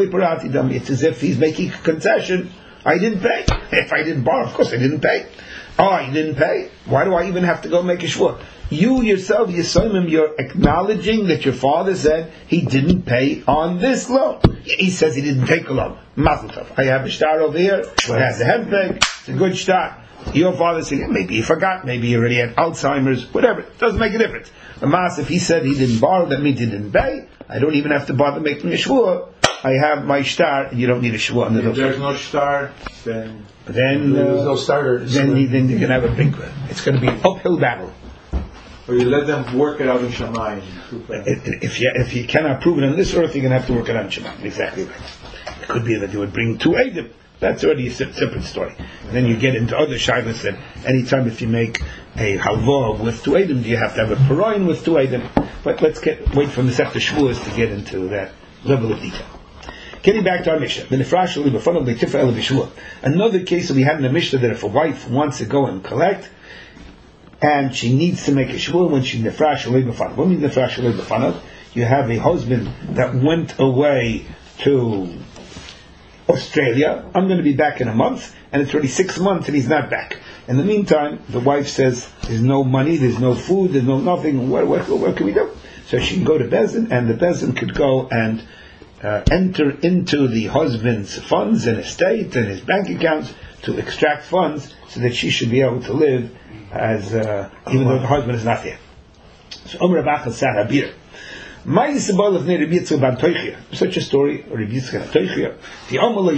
it's as if he's making a concession. I didn't pay. If I didn't borrow, of course I didn't pay. Oh, you didn't pay? Why do I even have to go make a shvua? You yourself, Yisayim, you're acknowledging that your father said he didn't pay on this loan. He says he didn't take a loan. Mazel tov. I have a shtar over here. It has a head bag. It's a good shtar. Your father said, yeah, maybe he forgot, maybe he already had Alzheimer's, whatever. It doesn't make a difference. The mas, if he said he didn't borrow, that means he didn't pay. I don't even have to bother making a shvua. I have my shtar, and you don't need a shvua. If there's no shtar, then then uh, there's no starter. Then you, then you can have a big. It's going to be an uphill battle. Or you let them work it out in Shamayim. If you if you cannot prove it on this earth, you're going to have to work it out in Shamayim. Exactly right. It could be that you would bring two Eidim. That's already a separate story. And then you get into other shilas that anytime if you make a halva with two Eidim, do you have to have a paroin with two Eidim? But let's get wait for the Masechta Shavuos to get into that level of detail. Getting back to our Mishnah, another case that we had in the Mishnah that if a wife wants to go and collect, and she needs to make a shvua when she nefrash alei b'fanav. What means nefrash alei b'fanav? You have a husband that went away to Australia. I'm going to be back in a month, and it's already six months and he's not back. In the meantime, the wife says, there's no money, there's no food, there's no nothing, what, what, what can we do? So she can go to Bezin, and the Bezin could go and uh, enter into the husband's funds and estate and his bank accounts to extract funds so that she should be able to live as, uh, even though the husband is not there. So, Omer Abachas Sar Habir. Such a story, Rabbi Yitzchak Toichia. The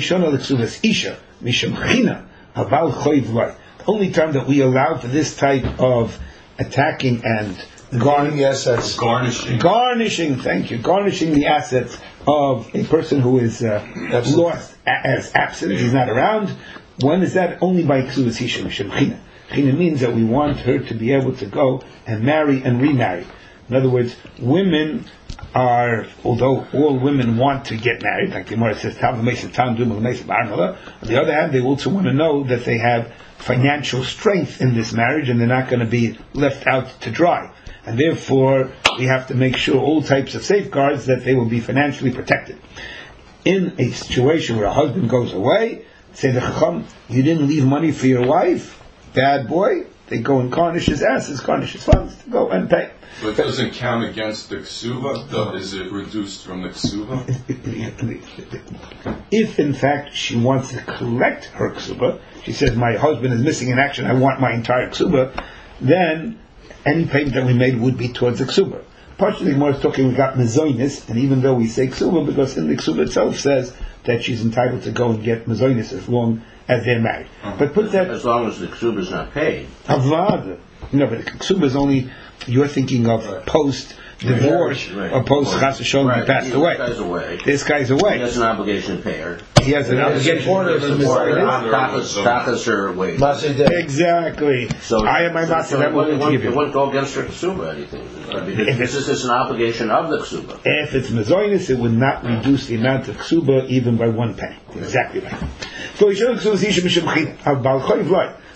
only time that we allow for this type of attacking and garnishing assets, garnishing, garnishing, thank you, garnishing the assets of a person who is uh, lost as absent, he's not around. When is that? Only by Ksuvas Hisha Mishemchina. China means that we want her to be able to go and marry and remarry. In other words, women are, although all women want to get married, like the Gemara says, on the other hand, they also want to know that they have financial strength in this marriage and they're not going to be left out to dry. And therefore, we have to make sure all types of safeguards that they will be financially protected. In a situation where a husband goes away, say the Chacham, you didn't leave money for your wife, bad boy, they go and garnish his asses, garnish his funds, to go and pay. So it doesn't count against the ksuba? Though, is it reduced from the ksuba? If in fact she wants to collect her ksuba, she says, my husband is missing in action, I want my entire ksuba, then any payment that we made would be towards the ksuba. Partially more is talking we got mezoinis, and even though we say ksuba, because in the ksuba itself says that she's entitled to go and get mezoinis as long as they're married. Uh-huh. But put that as long as the ksuba is not paid. Avad. No, but the ksuba is only, you're thinking of right. post divorce right. Right. or post chas v'sholom right. he passed yeah, away. This guy's away. This guy's away. He has an obligation to pay her. He has an he obligation to support her. Takas her wage. Exactly. So I am my master. So that wouldn't go against her ksuba or anything. If this is an obligation of the ksuba. If it's mezoinis, it would not reduce the amount of ksuba even by one penny. Exactly right. So he should ksuba zisha b'shemchina. Al bal choiv right.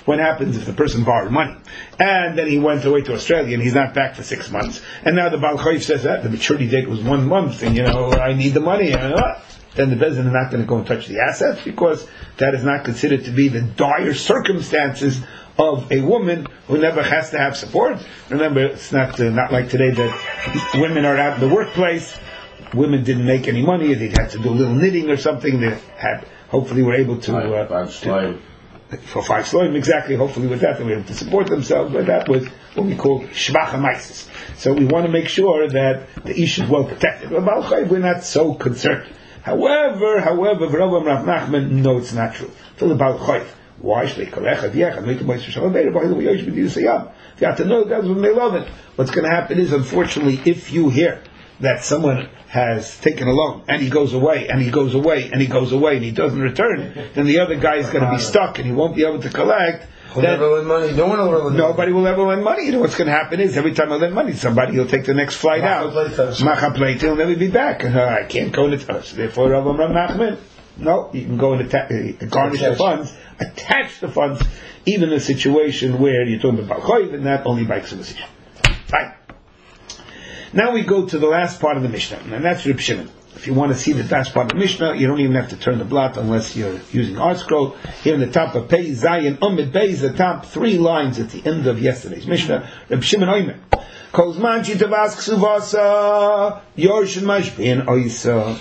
what happens if the person borrowed money, and then he went away to Australia and he's not back for six months, and now the Baal Chayv says that the maturity date was one month, and you know, I need the money, and what? Then the Bezdin is not going to go and touch the assets, because that is not considered to be the dire circumstances of a woman who never has to have support. Remember, it's not uh, not like today that women are out in the workplace. Women didn't make any money; they had to do a little knitting or something. They had, hopefully, were able to, uh, Five, five to for five sloim exactly. Hopefully, with that, they were able to support themselves. But that was what we call shvach hamaisis. So we want to make sure that the ish is well protected. But Baal Chayv, we're not so concerned. However, however, Rav Rav Nachman, no, it's not true. Till the Baal Chayv. Why should they collect a diech and make the moisture shalom better? By the way, you should do sayam. You have to know that's when they love it. What's going to happen is, unfortunately, if you hear that someone has taken a loan and he goes away and he goes away and he goes away and he doesn't return, then the other guy is going to be stuck and he won't be able to collect. He'll never lend money. No one will ever lend Nobody will ever lend money. You know what's going to happen is, every time I lend money to somebody, he'll take the next flight out. Macha plate, he'll never be back. And uh, I can't go into us. Therefore, Rav Rav Nachman, no, you can go and atta- uh, garnish the funds, attach the funds, even in a situation where you're talking about Chayv and not only by Ksubasisha. Fine. Now we go to the last part of the Mishnah, and that's Reb Shimon. If you want to see the last part of the Mishnah, you don't even have to turn the blot unless you're using Art Scroll. Here in the top of Pei Zayin Umid Beis, the top three lines at the end of yesterday's Mishnah, Reb Shimon Oimer. Kozman Chitavas Ksuvasa, Yorshin Mashbin Oisa.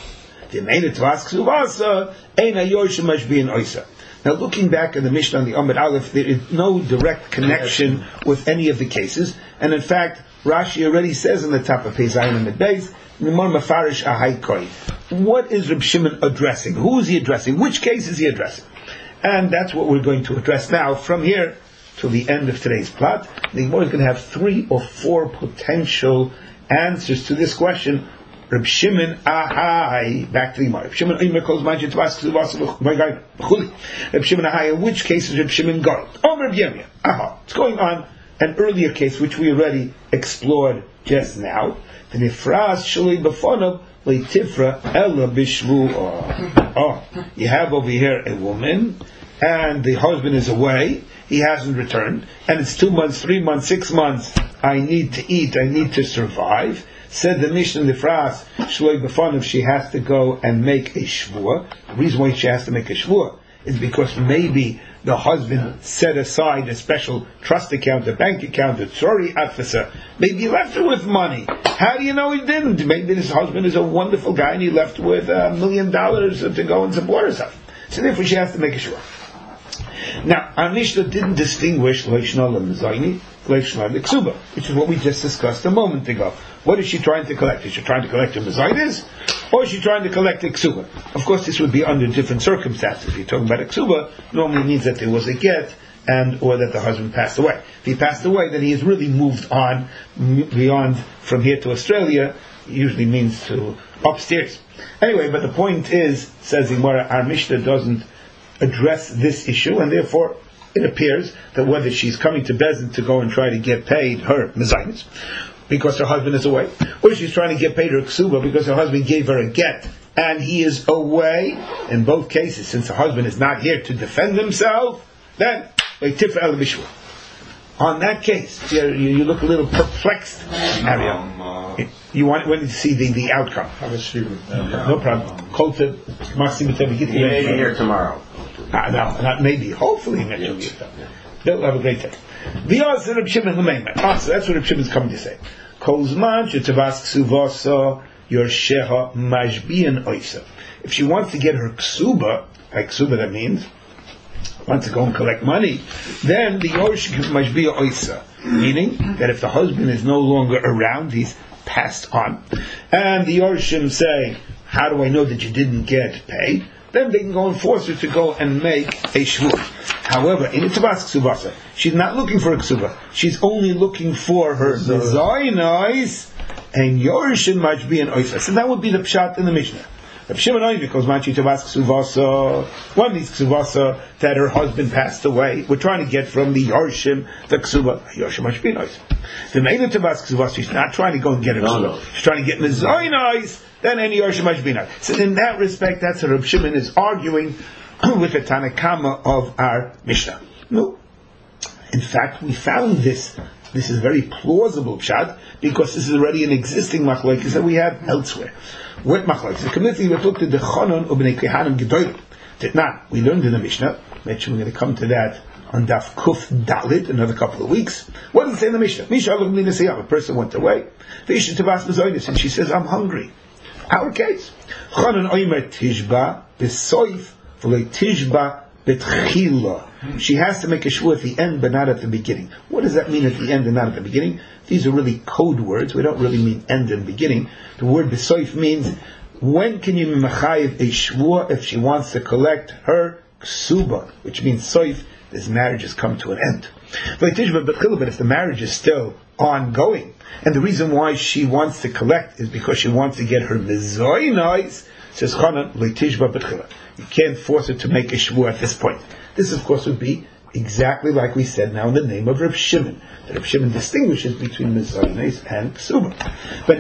Now, looking back at the Mishnah on the Amud Aleph, there is no direct connection with any of the cases, and in fact, Rashi already says in the top of Pei Zayin and Beis, what is Reb Shimon addressing? Who is he addressing? Which case is he addressing? And that's what we're going to address now, from here to the end of today's plot. The Gemara is going to have three or four potential answers to this question. Reb Shimon, ahai, back to the Gemara. Reb Shimon, Reb Shimon, ahai, in which case is Reb Shimon going? Oh, Reb Yemia, aha. It's going on an earlier case which we already explored just now. The Nifras Shuli Befonav Leitifra Ella Bishvu. Oh, you have over here a woman, and the husband is away. He hasn't returned, and it's two months, three months, six months. I need to eat. I need to survive. Said the Mishnah Nifras Shuli Befonav, she has to go and make a shvua. The reason why she has to make a shvua is because maybe the husband set aside a special trust account, a bank account, a tzori atfasa. Maybe he left her with money. How do you know he didn't? Maybe his husband is a wonderful guy and he left with a million dollars to go and support herself. So therefore she has to make a shvua. Now, our Mishnah didn't distinguish Leishna Lemzaini, Leishna Leksuba, which is what we just discussed a moment ago. What is she trying to collect? Is she trying to collect her Mezainis, or is she trying to collect a Ksuba? Of course, this would be under different circumstances. If you're talking about a Ksuba, normally means that there was a get, and or that the husband passed away. If he passed away, then he has really moved on beyond from here to Australia. Usually means to upstairs. Anyway, but the point is, says Gemara, our Mishnah doesn't address this issue, and therefore it appears that whether she's coming to Bezdin to go and try to get paid her Mezainis, because her husband is away, or she's trying to get paid her ksuba because her husband gave her a get and he is away. In both cases, since her husband is not here to defend himself, then on that case, you, you look a little perplexed, Ariel. Um, uh, You want wanted to see the, the outcome. No problem. Kolta, He may be here tomorrow. Ah, no, not maybe. Hopefully, yes. They'll have a great day. The answer of Shimon Lemema. Ah, so that's what Reb Shimon is coming to say. Kolzman shetavas ksuvasa your sheha mashbian oisa. If she wants to get her ksuba, like ksuba that means wants to go and collect money, then the yorsh mashbian oisa, meaning that if the husband is no longer around, he's passed on, and the yorshim say, "How do I know that you didn't get paid?" Then they can go and force her to go and make a shvur. However, in itzvas ksuvasa, she's not looking for a ksuba. She's only looking for her mezainos and yorshim mashbian oisa. So that would be the pshat in the Mishnah. Reb Shimon Oimer, because manchi tavas ksuvasa, one needs ksuvasa that her husband passed away. We're trying to get from the yorshim the ksuba, yorshim mashbian oisa. The maiden tavas ksuvasa, she's not trying to go and get her ksuba. No, no. She's trying to get mezainos. Then any yorshim mashbian. So in that respect, that's what Reb Shimon is arguing with the Tanakama of our Mishnah. No, In fact, we found this. This is very plausible pshat because this is already an existing machlokes that we have elsewhere. What machlokes? The committee we looked at the Chanan ubnei Kehanim gedolim. Did not. We learned in the Mishnah. Mentioned we're going to come to that on Daf Kuf Dalit another couple of weeks. What does it say in the Mishnah? Mishnah, a person went away. And she says, I'm hungry. Our case. Chanan oimer tishba b'soif v'lei tishba b'tchila. She has to make a shvua at the end, but not at the beginning. What does that mean at the end and not at the beginning? These are really code words. We don't really mean end and beginning. The word b'soif means, when can you mechayiv a shvua if she wants to collect her ksuba, which means soif, this marriage has come to an end. But if the marriage is still ongoing, and the reason why she wants to collect is because she wants to get her mezoinais, says Chanan, leitishba b'tchila. You can't force her to make a shvua at this point. This, of course, would be exactly like we said now in the name of Reb Shimon. That Reb Shimon distinguishes between mezoinais and ksuba. But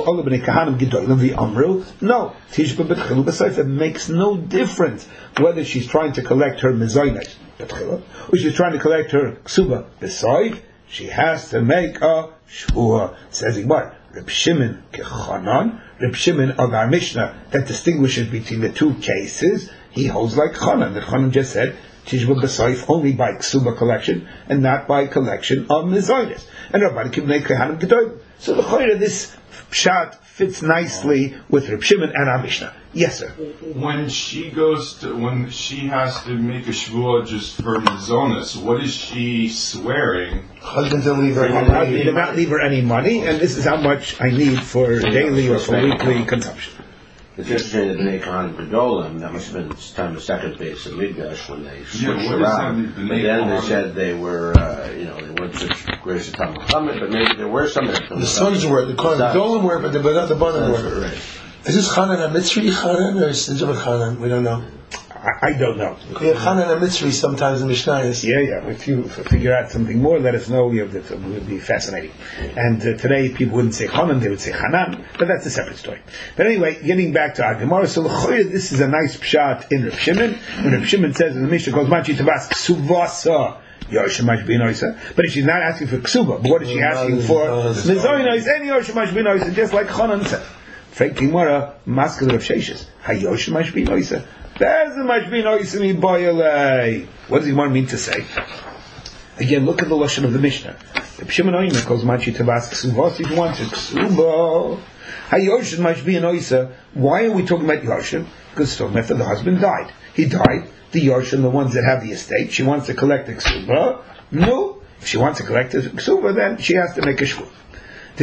no, tishba b'tchila b'soif. It makes no difference whether she's trying to collect her mezoinais or she's trying to collect her ksuba b'soif. She has to make a shvua. Says Igmar, Reb Shimon kechanan, Reb Shimon of our Mishnah that distinguishes between the two cases. He holds like Chanan. That Chanan just said tishba b'soif only by ksuba collection and not by collection of mezoinais. And Rabbi Kibnei Kehanim Gedolim. So the chayra, this pshat fits nicely with Reb Shimon and our Mishnah. Yes, sir. When she goes to, when she has to make a shvua just for mezonos, what is she swearing? Husband to leave her any money. Did not leave her any money, and this is how much I need for daily or for weekly consumption. It's interesting that Bnei Kohanim Gedolim, that must have been the time of second base of Migdash when they switched yeah, around. But then they said they were, uh, you know, they weren't such great as Talmud Chachamim, but maybe there were some that the sons were, the Kohanim Gedolim were, but the, but not the Banim were. Right. Is this Chanan a Mitzri Chanan or is it a different Chanan? We don't know. I, I don't know. We have Chanan a Mitzri sometimes in Mishnayos. Yeah, yeah. If you figure out something more, let us know. It would be fascinating. And uh, today people wouldn't say Chanan, they would say Hanan, but that's a separate story. But anyway, getting back to our Gemara, so this is a nice pshat in Reb Shimon. When Reb Shimon says in the Mishnah, goes Manchi Tavas Ksuvasa. But if she's not asking for ksuba, but what is she asking for? Mezoinais, any Yoshemash bin just like Chanan said. Frank Gemara, Maskal of Sheshes. Hayoshemash bin Oisa. There's a Mashbin Oisa mi boyale. What does the Gemara mean to say? Again, look at the lashon of the Mishnah. If Shimon Oima calls Machi Tavas Ksuvos, if you want to Ksuba. Hayoshemash bin Oisa. Why are we talking about Yoshim? Because it's talking about the husband died. He died. The Yoshim, the ones that have the estate, she wants to collect the Ksuba. No. If she wants to collect the Ksuba, then she has to make a shvua. I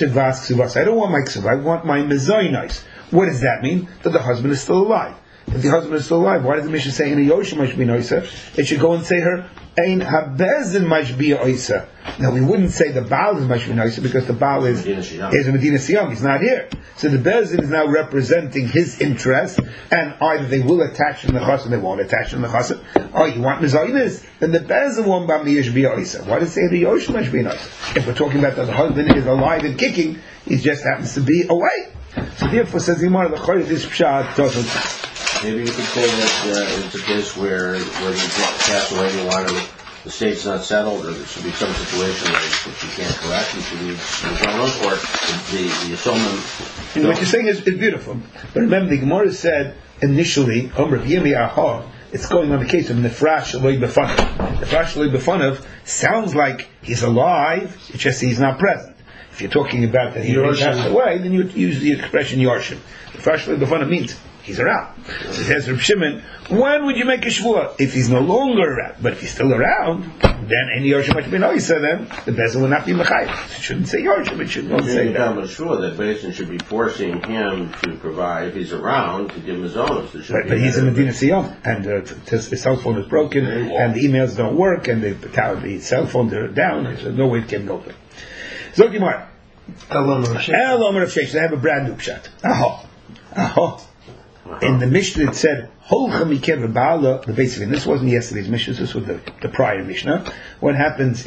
don't want my ksuba, I want my mezoinais. What does that mean? That the husband is still alive. If the husband is still alive, why does the Mishnah say in a Yoshim mashbi oisa? It should go and say her ein habezin mashbi oisa. Now we wouldn't say the Baal is mashbi oisa because the Baal is is a Medina Siyam. He's not here. So the bezin is now representing his interest, and either they will attach in the chassan, or they won't attach in the chassan. Oh, you want mezoinais? Then the bezin won't bam yishbi oisa. Why does it say the Yoshim mashbi oisa? If we're talking about that the husband is alive and kicking, he just happens to be away. So therefore, says Gemara, the chayr this pshat doesn't. Maybe you could say that uh, it's a case where where you pass away and you want to, the state's not settled, or there should be some situation where you can't collect, you should need mezonos, or the the assumption. You know, what you're saying is, is beautiful. But remember, the Gemara said initially, Omer Yemi Aha, it's going on the case of Nefrash Eloi Befanav. Nefrash Eloi Befanav sounds like he's alive, it's just he's not present. If you're talking about that he passed away, then you would use the expression Yorshim. Nefrash Eloi Befanav means he's around. So it says Reb Shimon, when would you make a shvua? If he's no longer around. But if he's still around, then any Yorshim might be noisa, then the bezel will not be mechayim. It shouldn't say Yorshim, it should not say that. I'm sure that Basin should be forcing him to provide, if he's around, to give him his own. But, but he's in Medina Siyam, and uh, his cell phone is broken, and the emails don't work, and the, the cell phones are down, and so no way it can open. Zokimar. Elom Rav Sheish. They have a brand new pshat. Aha. Aha. In the Mishnah it said, Holcha Mikev Ba'ala, the basic, and this wasn't yesterday's Mishnah, this was the, the prior Mishnah. What happens if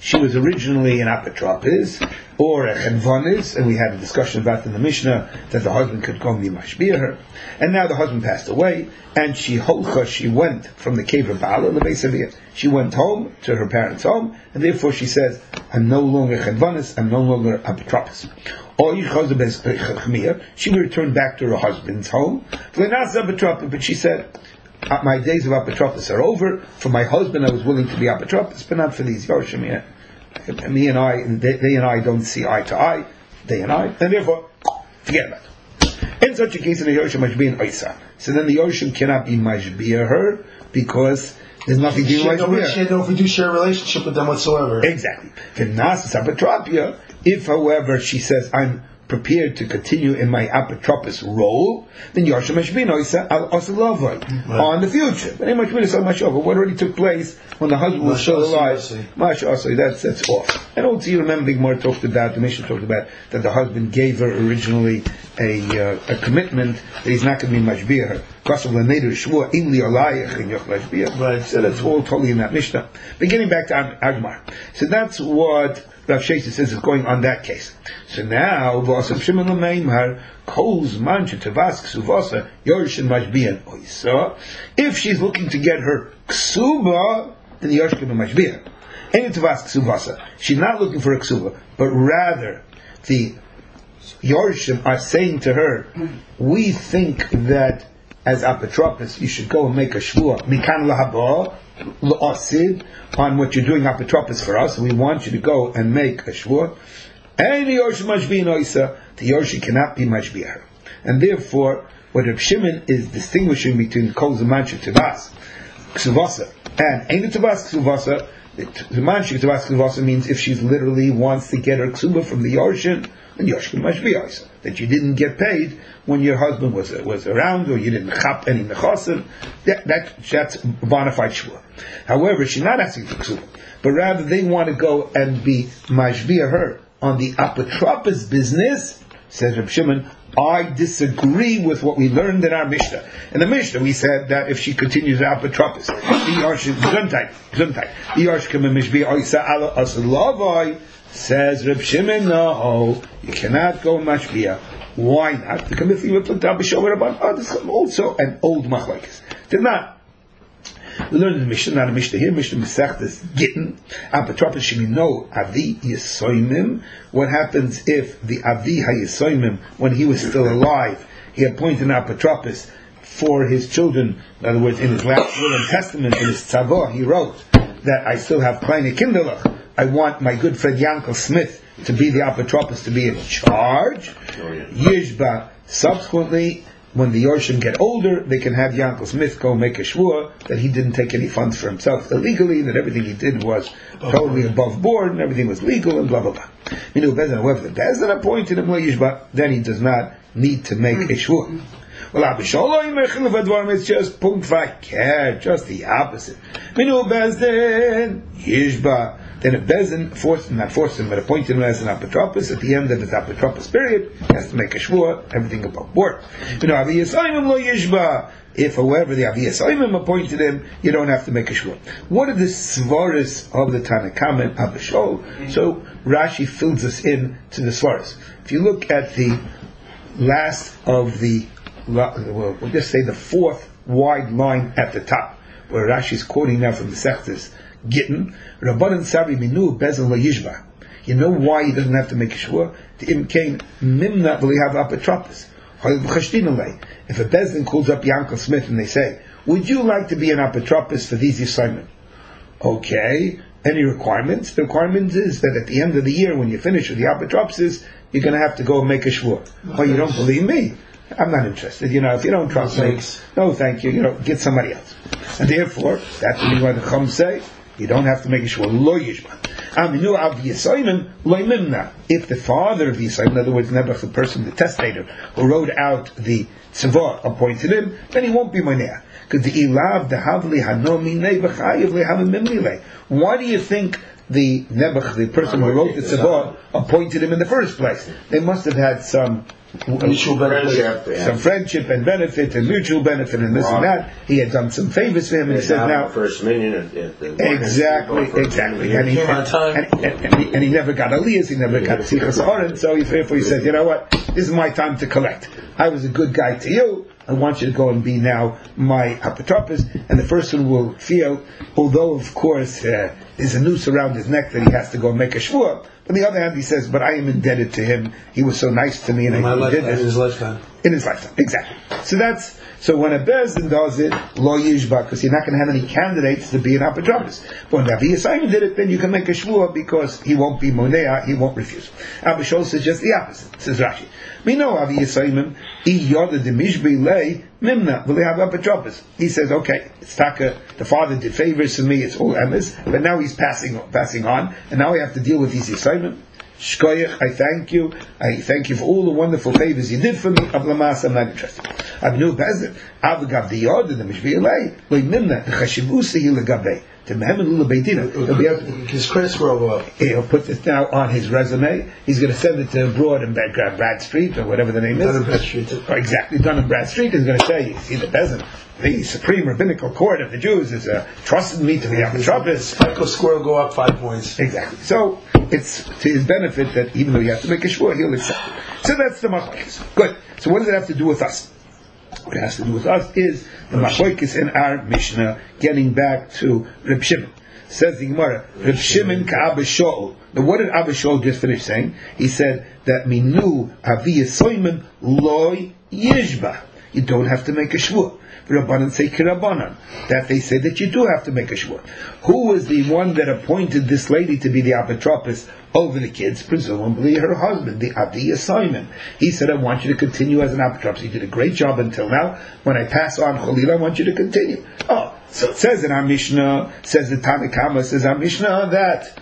she was originally an apotropis or a chenvanis, and we had a discussion about in the Mishnah that the husband could go and be mashbiah her, and now the husband passed away, and she holcha, she went from the cave of Baal and the base of it. She went home to her parents' home, and therefore she says, I'm no longer chenvanis, I'm no longer apotropis. Or she returned back to her husband's home, but she said, my days of apotropis are over. For my husband, I was willing to be apotropis, but not for these Yorshim yet. Me and I, and they, they and I don't see eye to eye. They and I, and therefore, forget about it. In such a case, in the Yorshim mashbi'in oisa. So then the Yorshim cannot be mashbi'ah her because there's nothing to do with her. She had no fiduciary relationship with them whatsoever. Exactly. If, however, she says, I'm prepared to continue in my apotropis role, then Yoshim Mashbin Oisa Al Osalavoi on the future. But Mashbin is so much over. What already took place when the husband was still alive. Mash Osai, that's that's off. And also you remember the Gemara talked about, the Mishnah talked about that the husband gave her originally a uh, a commitment that he's not going to be Mashbir her. Right. So that's all totally in that Mishnah. Beginning back to Agmar. So that's what Rav Sheshes says is going on that case. So now, V'asam Shimon l'meimar, Kolz mancha tevas ksuvasa, Yorshin mashbiyan oisa. If she's looking to get her ksuba, then the Yorshin mashbiyan. Ain't tevas ksuvasa. She's not looking for a ksuba, but rather the Yorshim are saying to her, we think that as apotropis you should go and make a shvua mikan lahaba l'asid on what you're doing apotropis for us. We want you to go and make a shvua. And the Yorshim mashbi'in oisa, the Yorshim cannot be mashbi'ah. And therefore, what Reb Shimon is distinguishing between kol zemanshik tevas ksuvasa and ain't tevas ksuvasa. Zemanshik tevas ksuvasa means if she literally wants to get her ksuba from the Yorshim, then Yorshim mashbi'ah oisa. That you didn't get paid when your husband was was around, or you didn't chap any nechasim. That, that that's bona fide shvua. However, she's not asking for ksuba, but rather they want to go and be mashbi'ah her on the apotropis business. Says Reb Shimon, I disagree with what we learned in our Mishnah. In the Mishnah, we said that if she continues the apotropis, the Yarsh Gesundheit, Gesundheit, the Yarsh can be mashbi'ah oisa ala asalavai. Says Reb Shimon, no, you cannot go mashbi'ah. Why not? Because oh, this is also an old machlokes. Did not. We learned in the Mishnah, not a Mishnah here, Mishnah Mesechtes Gittin, apotropis shemino avi yisoimim. What happens if the avi hayisoimim, when he was still alive, he appointed an apotropis for his children? In other words, in his last will and testament, in his tzavah, he wrote that I still have kleine kinderlach. I want my good friend Yankel Smith to be the apotropis, to be in charge. Yishba. Subsequently, when the Yorshim get older, they can have Yankel Smith go make a shvua that he didn't take any funds for himself illegally, that everything he did was totally above board, and everything was legal, and blah blah blah. However, the Bezdin appointed him Yishba, then he does not need to make a shvua. Well, it's just punkt vaker, just the opposite. Minu Bezdin Yishba. Then if Bezin forced him, not forced him, but appointed him as an apotropis, at the end of his apotropis period, he has to make a shvua, everything above board. You know, Avi Yisayimim lo yishba. If, however, the Avi Yisayimim appointed him, you don't have to make a shvua. What are the svaris of the Tanakam and Abishol? So Rashi fills us in to the svaris. If you look at the last of the, well, we'll just say the fourth wide line at the top, where Rashi is quoting now from the Sechtes Gittin, Rabbanan Savi Minu Bezin La Yishba. You know why he doesn't have to make a shvua? The imkain mimna have apotropis. If a Bezin calls up Yankel Smith and they say, would you like to be an apotropis for these assignments? Okay. Any requirements? The requirement is that at the end of the year, when you finish with the apotropsis, you're going to have to go and make a shvua. Oh, you don't believe me? I'm not interested. You know, if you don't trust me, no, thank you. You know, get somebody else. And therefore, that's why the Chum say, you don't have to make a shvua. Lo yishma. Aminu av yisoimim lo yimimna. If the father of the yisoim, in other words, Nebuch, the person, the testator, who wrote out the tzavah, appointed him, then he won't be moneh. Because the ilav the havli hanomi nebechayiv lehavim mimlile. why do you think the Nebuch, the person who wrote the Tzavah, appointed him in the first place? They must have had some mutual benefit, some friendship and benefit and mutual benefit and this and that. He had done some favors for him, and he said, "Now, first minion at, at the exactly, exactly." And he, and, and, and, and, he, and he never got Aliyas, he never got Tzichas Oren, so he, therefore he said, "You know what? This is my time to collect. I was a good guy to you. I want you to go and be now my apotropos." And the first one will feel, although of course uh, there's a noose around his neck that he has to go and make a shvuah. On the other hand, he says, "But I am indebted to him. He was so nice to me, and in I my did lifetime, this in his lifetime." In his lifetime, exactly. So that's so when a bezdin does it, lo yishba, because you're not going to have any candidates to be an apotropos. But when Avi Yisayim did it, then you can make a shvuah because he won't be monea, he won't refuse. Abba Shol says just the opposite. Says Rashi, "We know Avi Yisayim I yoda de mishbi lei mimna will have apotropos." He says, "Okay, it's taka. The father did favors to me. It's all emes, but now he's passing passing on, and now I have to deal with these Yisayim." Shkoyach, I thank you. I thank you for all the wonderful favors you did for me. Of Lamas, I'm not interested. Avnu Bezdin, Avagav the Yod, the Mishvi'alei, Loimimna, the Chashivusi Legabei. To Mehemet Lula Beitina. His credit score will go up. He'll put this now on his resume. He's going to send it to Broad and Brad, Brad Street, or whatever the name is. Dun and Brad Street. Or exactly, Dun and Brad Street. He's going to say, see the Bezdin. The Supreme Rabbinical Court of the Jews has uh, trusted me to be apotropos. His FICO score will go up five points. Exactly. So it's to his benefit that even though you have to make a shvuah, he'll accept it. So that's the machlokes. Good. So what does it have to do with us? What it has to do with us is the machlokes in our Mishnah. Getting back to Reb Shimon, says the Gemara, Reb Shimon ka'Abba Shaul. Now, what did Abba Shaul just finish saying? He said that minu avi yisoyim loy yishba. You don't have to make a shvuah. Rabbanan say kirabanan, that they say that you do have to make a shvuah. Who was the one that appointed this lady to be the apotropos over the kids? Presumably her husband, the Adi Simon. He said, "I want you to continue as an apotropos. You did a great job until now. When I pass on Cholila, I want you to continue." Oh, so it says in our Mishnah, says the Tanakama, says our Mishnah that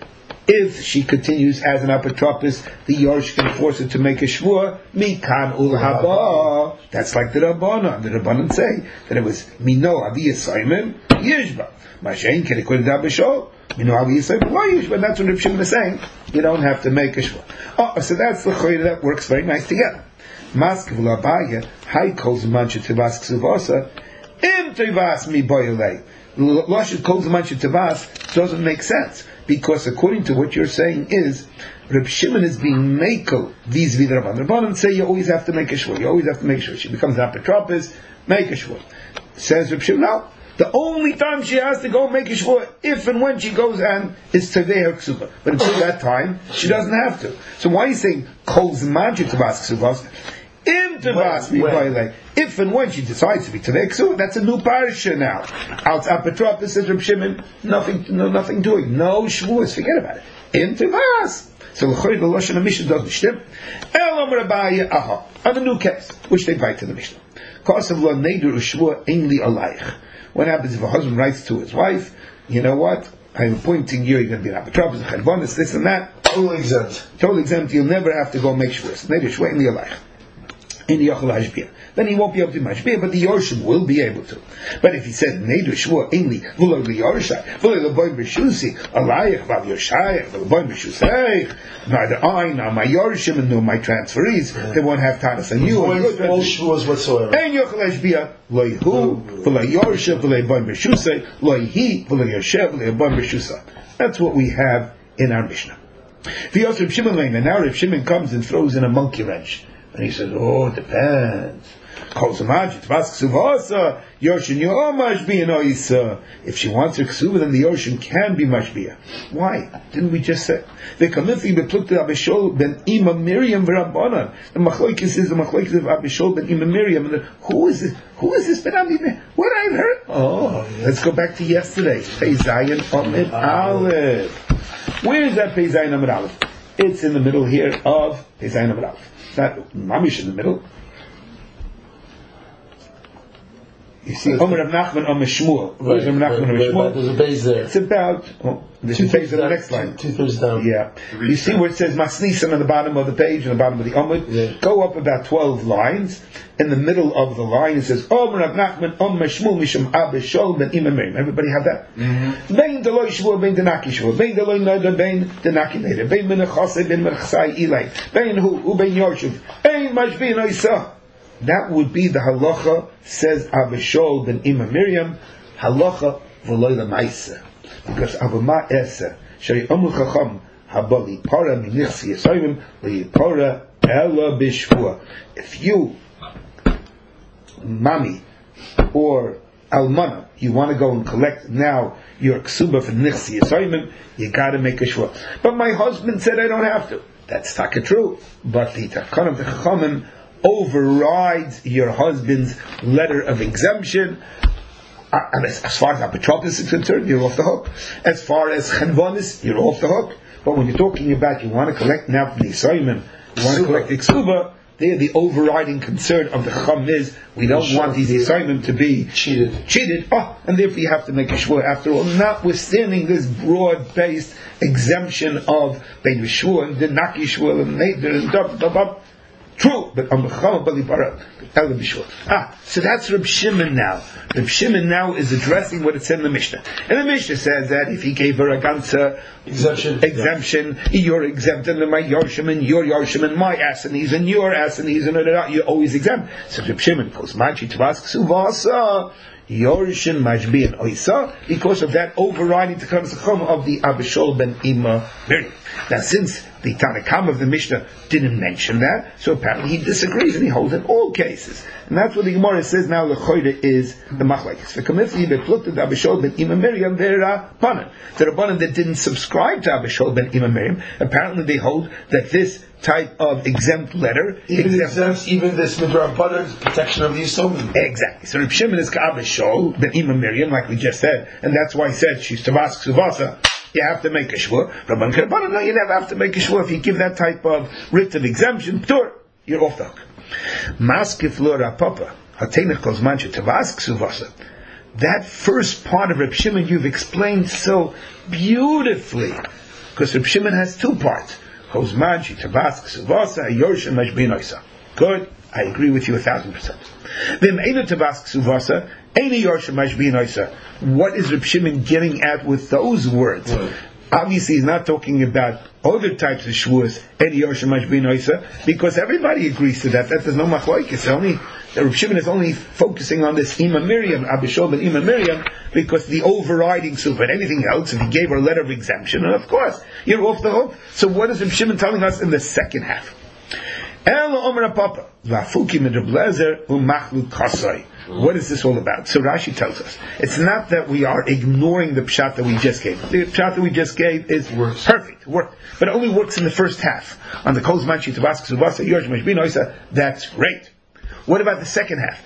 if she continues as an apotropos, the Yorsh can force her to make a shvuah. Mikan ul haba. That's like the Rabbanan. The Rabbanan say that it was Mino Avi Yisayim Yishba. Mashain can according to Abba Shaul. Mino Avi Yisayim Lo Yishba. That's what Reb Shimon is saying. You don't have to make a shvuah. Oh, so that's the choyre that works very nice together. Mask v'la Abaya. Hay kol zman shetivas ksuvasa. Im tivas mi boyelei. Lashon kol zman shetivas doesn't make sense. Because according to what you're saying is, Reb Shimon is being makel vis-a-vis the Rabbanan. Rabbanan say you always have to make a shvuah. You always have to make sure she becomes an apotropos. Make a shvuah. Says Reb Shimon, no. The only time she has to go make a shvuah, if and when she goes and is tevei her ksuba. But until that time, she doesn't have to. So why are you saying kol zman tevas ksuvas? Im tevas mi boilei. If and when she decides to be tevei ksuba, that's a new parasha now. Out apotropos, says Reb Shimon, nothing, no, nothing doing, no shvuahs. Forget about it. Im tevas. So l'choy the lashon Mishnah doesn't shtim. Elam Rabaya aha. On a new case, which they bite to the Mishnah. Kosav lo neidur u'shvuah ainli alayich. What happens if a husband writes to his wife, you know what? I'm appointing you, you're going to be an apotropos, a chadbonis, this and that. Totally exempt. Totally exempt. You'll never have to go make shvuahs. Neidur shvuah ainli alayich. In the Yochel Hashbiyah. Then he won't be able to do Mashbiyah, but the Yorshim will be able to. But if he said, Neidu Shvuah Ainli, V'lo L'Yorshai, V'lo L'Boy B'Shusi, Alayich, V'al Yorshai, V'lo L'Boy B'Shuseich, neither I, nor my Yorshim, and nor my transferees, they won't have Tanas on you. No shvuahs whatsoever. And Yochel Hashbiyah, Lo Yehu, V'lo Yorsha, V'lo L'Boy B'Shusei, Lo Yehi, V'lo Yorshev, V'lo L'Boy B'Shusei. That's what we have in our Mishnah. V'yos Reb Shimon Lein, and now Reb Shimon comes and throws in a monkey wrench. And he says, oh, it depends. If she wants her ksuva, then the Yorshin can be mashbiyah. Why? Didn't we just say? The Abishol ben Ima Miriam v'Rabbanan. The machlokes is the machlokes of Abishol ben Ima Miriam. Who is this? Who is this ben Ami? What I've heard? Oh, let's go back to yesterday. Pei Zayin Amid Aleph. Where is that Pei Zayin Amid Aleph? It's in the middle here of Pei Zayin Amid Aleph. Not mamish in the middle. You see, Omer Rav Nachman, Omer Shmuel. Where's Rav Nachman, Omer Shmuel? There's a base there. It's about, oh, there's a base on the next line. Two thirds down. Yeah. You see where it says Masnisan on the bottom of the page, on the bottom of the Omud? Yeah. Go up about twelve lines. In the middle of the line it says, Omer Rav Nachman, Omer Shmuel, Mishum Abba Shol, Ben Ima Miriam. Everybody have that? Bein Deloi Shmuel, Bein Denaki Shmuel, Bein Deloi Noda, Bein Denaki Neder, Bein Menachose, Bein Menachsai Ilai, Bein Hu, U Bein Yorshuv, Bein Mashbi Noisa. That would be the halacha, says Abba Shol ben Ima Miriam, halacha v'loy l'maisa. Because Avama Esa, Shari Omu Chacham, Habali Para Minichsi Yisayim, Para Ela Bishvua. If you, Mami, or Almana, you want to go and collect now your ksuba for Nichsi Yisayim, you gotta make a shvua. But my husband said I don't have to. That's taka true. But the Takon of the Chachamim overrides your husband's letter of exemption. Uh, and as, as far as apotropis is concerned, you're off the hook. As far as chenvonis, you're off the hook. But when you're talking about you want to collect now from the Yisraelim, you want to collect the Ksuba, there the overriding concern of the Chacham is we don't sure. want these Yisraelim to be cheated. Cheated. Oh, and therefore you have to make a shvua. After all, notwithstanding this broad-based exemption of Bein Shvua and the Naki Shvua and Neder and Dab Dab Dab. True, but on the Ah, so that's Reb Shimon now. Reb Shimon now is addressing what it said in the Mishnah. And the Mishnah says that if he gave her a ganze exemption, exemption, yeah. You're exempt, and my Yorshim and your Yorshim and my Asanis and your Asanis and you're always exempt. So Reb Shimon goes, Machi Tavask Suvasa. Yorshin Majbi and Oisa, because of that overriding Takam Sachom of the Abba Shol ben Ima Miriam. Now, since the Tanakam of the Mishnah didn't mention that, so apparently he disagrees and he holds in all cases. And that's what the Gemara says now, Lechoida is the Machlekes. The Kamithi, they looked at Abba Shol ben Ima Miriam, they're Rabbanan. The Rabbanan that didn't subscribe to Abba Shol ben Ima Miriam, apparently they hold that this type of exempt letter even exempt, exempts even this midrabanan protection of the Yisomim. Exactly. So Reb Shimon is Ka'ab Shol ben Ima Miriam, like we just said, and that's why I said she's Tavask Suvasa. You have to make a shvur. Rabban Karabana, no, you never have to make a shvur. If you give that type of writ of exemption, ptur, you're off the hook. Maskif lo rapapa hateinach kozmanche Tavask Suvasa. That first part of Reb Shimon you've explained so beautifully, because Reb Shimon has two parts. Kozmanche Tavask Suvasa Yorshin Mashbi Noisa. Good. I agree with you a thousand percent. Vim Eina Tavask Suvasa, Eina Yorshin Mashbi Noisa. What is Reb Shimon getting at with those words? Right. Obviously, he's not talking about other types of shvuas, Eina Yorshin Mashbi Noisa, because everybody agrees to that. That there's no machlokes. Only Reb Shimon is only focusing on this Ima Miriam, Abba Shol ben Ima Miriam, because the overriding suv. But anything else, if he gave her a letter of exemption, and of course you're off the hook. So what is Reb Shimon telling us in the second half? What is this all about? So Rashi tells us it's not that we are ignoring the pshat that we just gave. The pshat that we just gave is works. Perfect, worked, but it only works in the first half. On the Kol Zman Shitavask Suvasa Yosh Mashbi Noisa, that's great. What about the second half?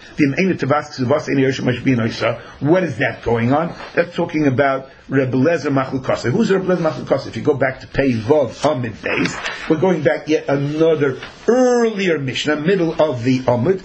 What is that going on? That's talking about Reb Lezer Machlukasa. Who's Reb Lezer Machlukasa? If you go back to Pei Vav Amid Beis, we're going back yet another earlier Mishnah, middle of the Amid.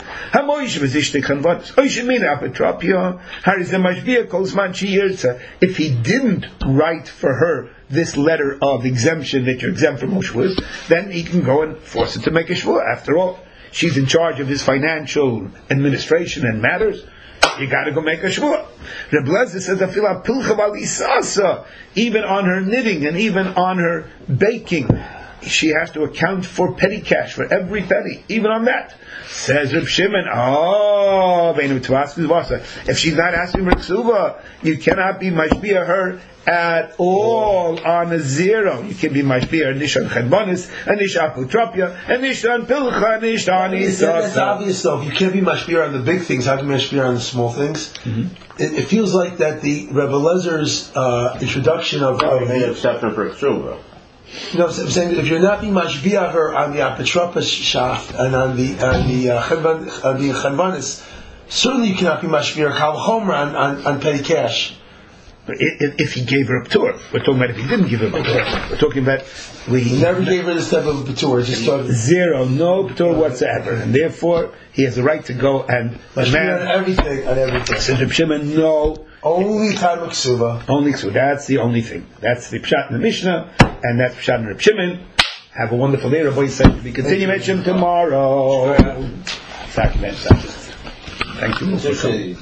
If he didn't write for her this letter of exemption that you're exempt from Shvuas, then he can go and force it to make a Shvuah. After all, she's in charge of his financial administration and matters. You got to go make a shvua. Reb Lezer says, "Afila pilcha v'alisasa." Even on her knitting and even on her baking, she has to account for petty cash for every penny. Even on that, says Reb Shimon, "Oh, if she's not asking for ksuba, you cannot be mashbiah her at all on a zero. You can be mashbiah nishan chadbanis, and nishan putropia, and nishan pilcha, nishan isasa." That's obvious though. If you can't be mashbiah on the big things, how can you be mashbiah on the small things? Mm-hmm. It, it feels like that the Rebbe Lezer's uh, introduction of, no, of made an exception for ksuba. You know, I'm saying that if you're not being mashbiah her on the apotropos shaf and on the on the uh, on the chadbanis, certainly you cannot be mashbiah kal chomer on, on on petty cash. If, if he gave her a p'tur. We're talking about if he didn't give her a p'tur. We're talking about we He never gave her this type of a p'tur. Just talking zero, no p'tur whatsoever, and therefore he has a right to go and on demand. everything, on everything. Says Reb Shimon, no. Only time of ksuva. Only ksuva. That's the only thing. That's the pshat in the Mishnah, and that's pshat in Reb Shimon. Have a wonderful day, Rabbi said. We continue mention tomorrow. Thank you. Thank you.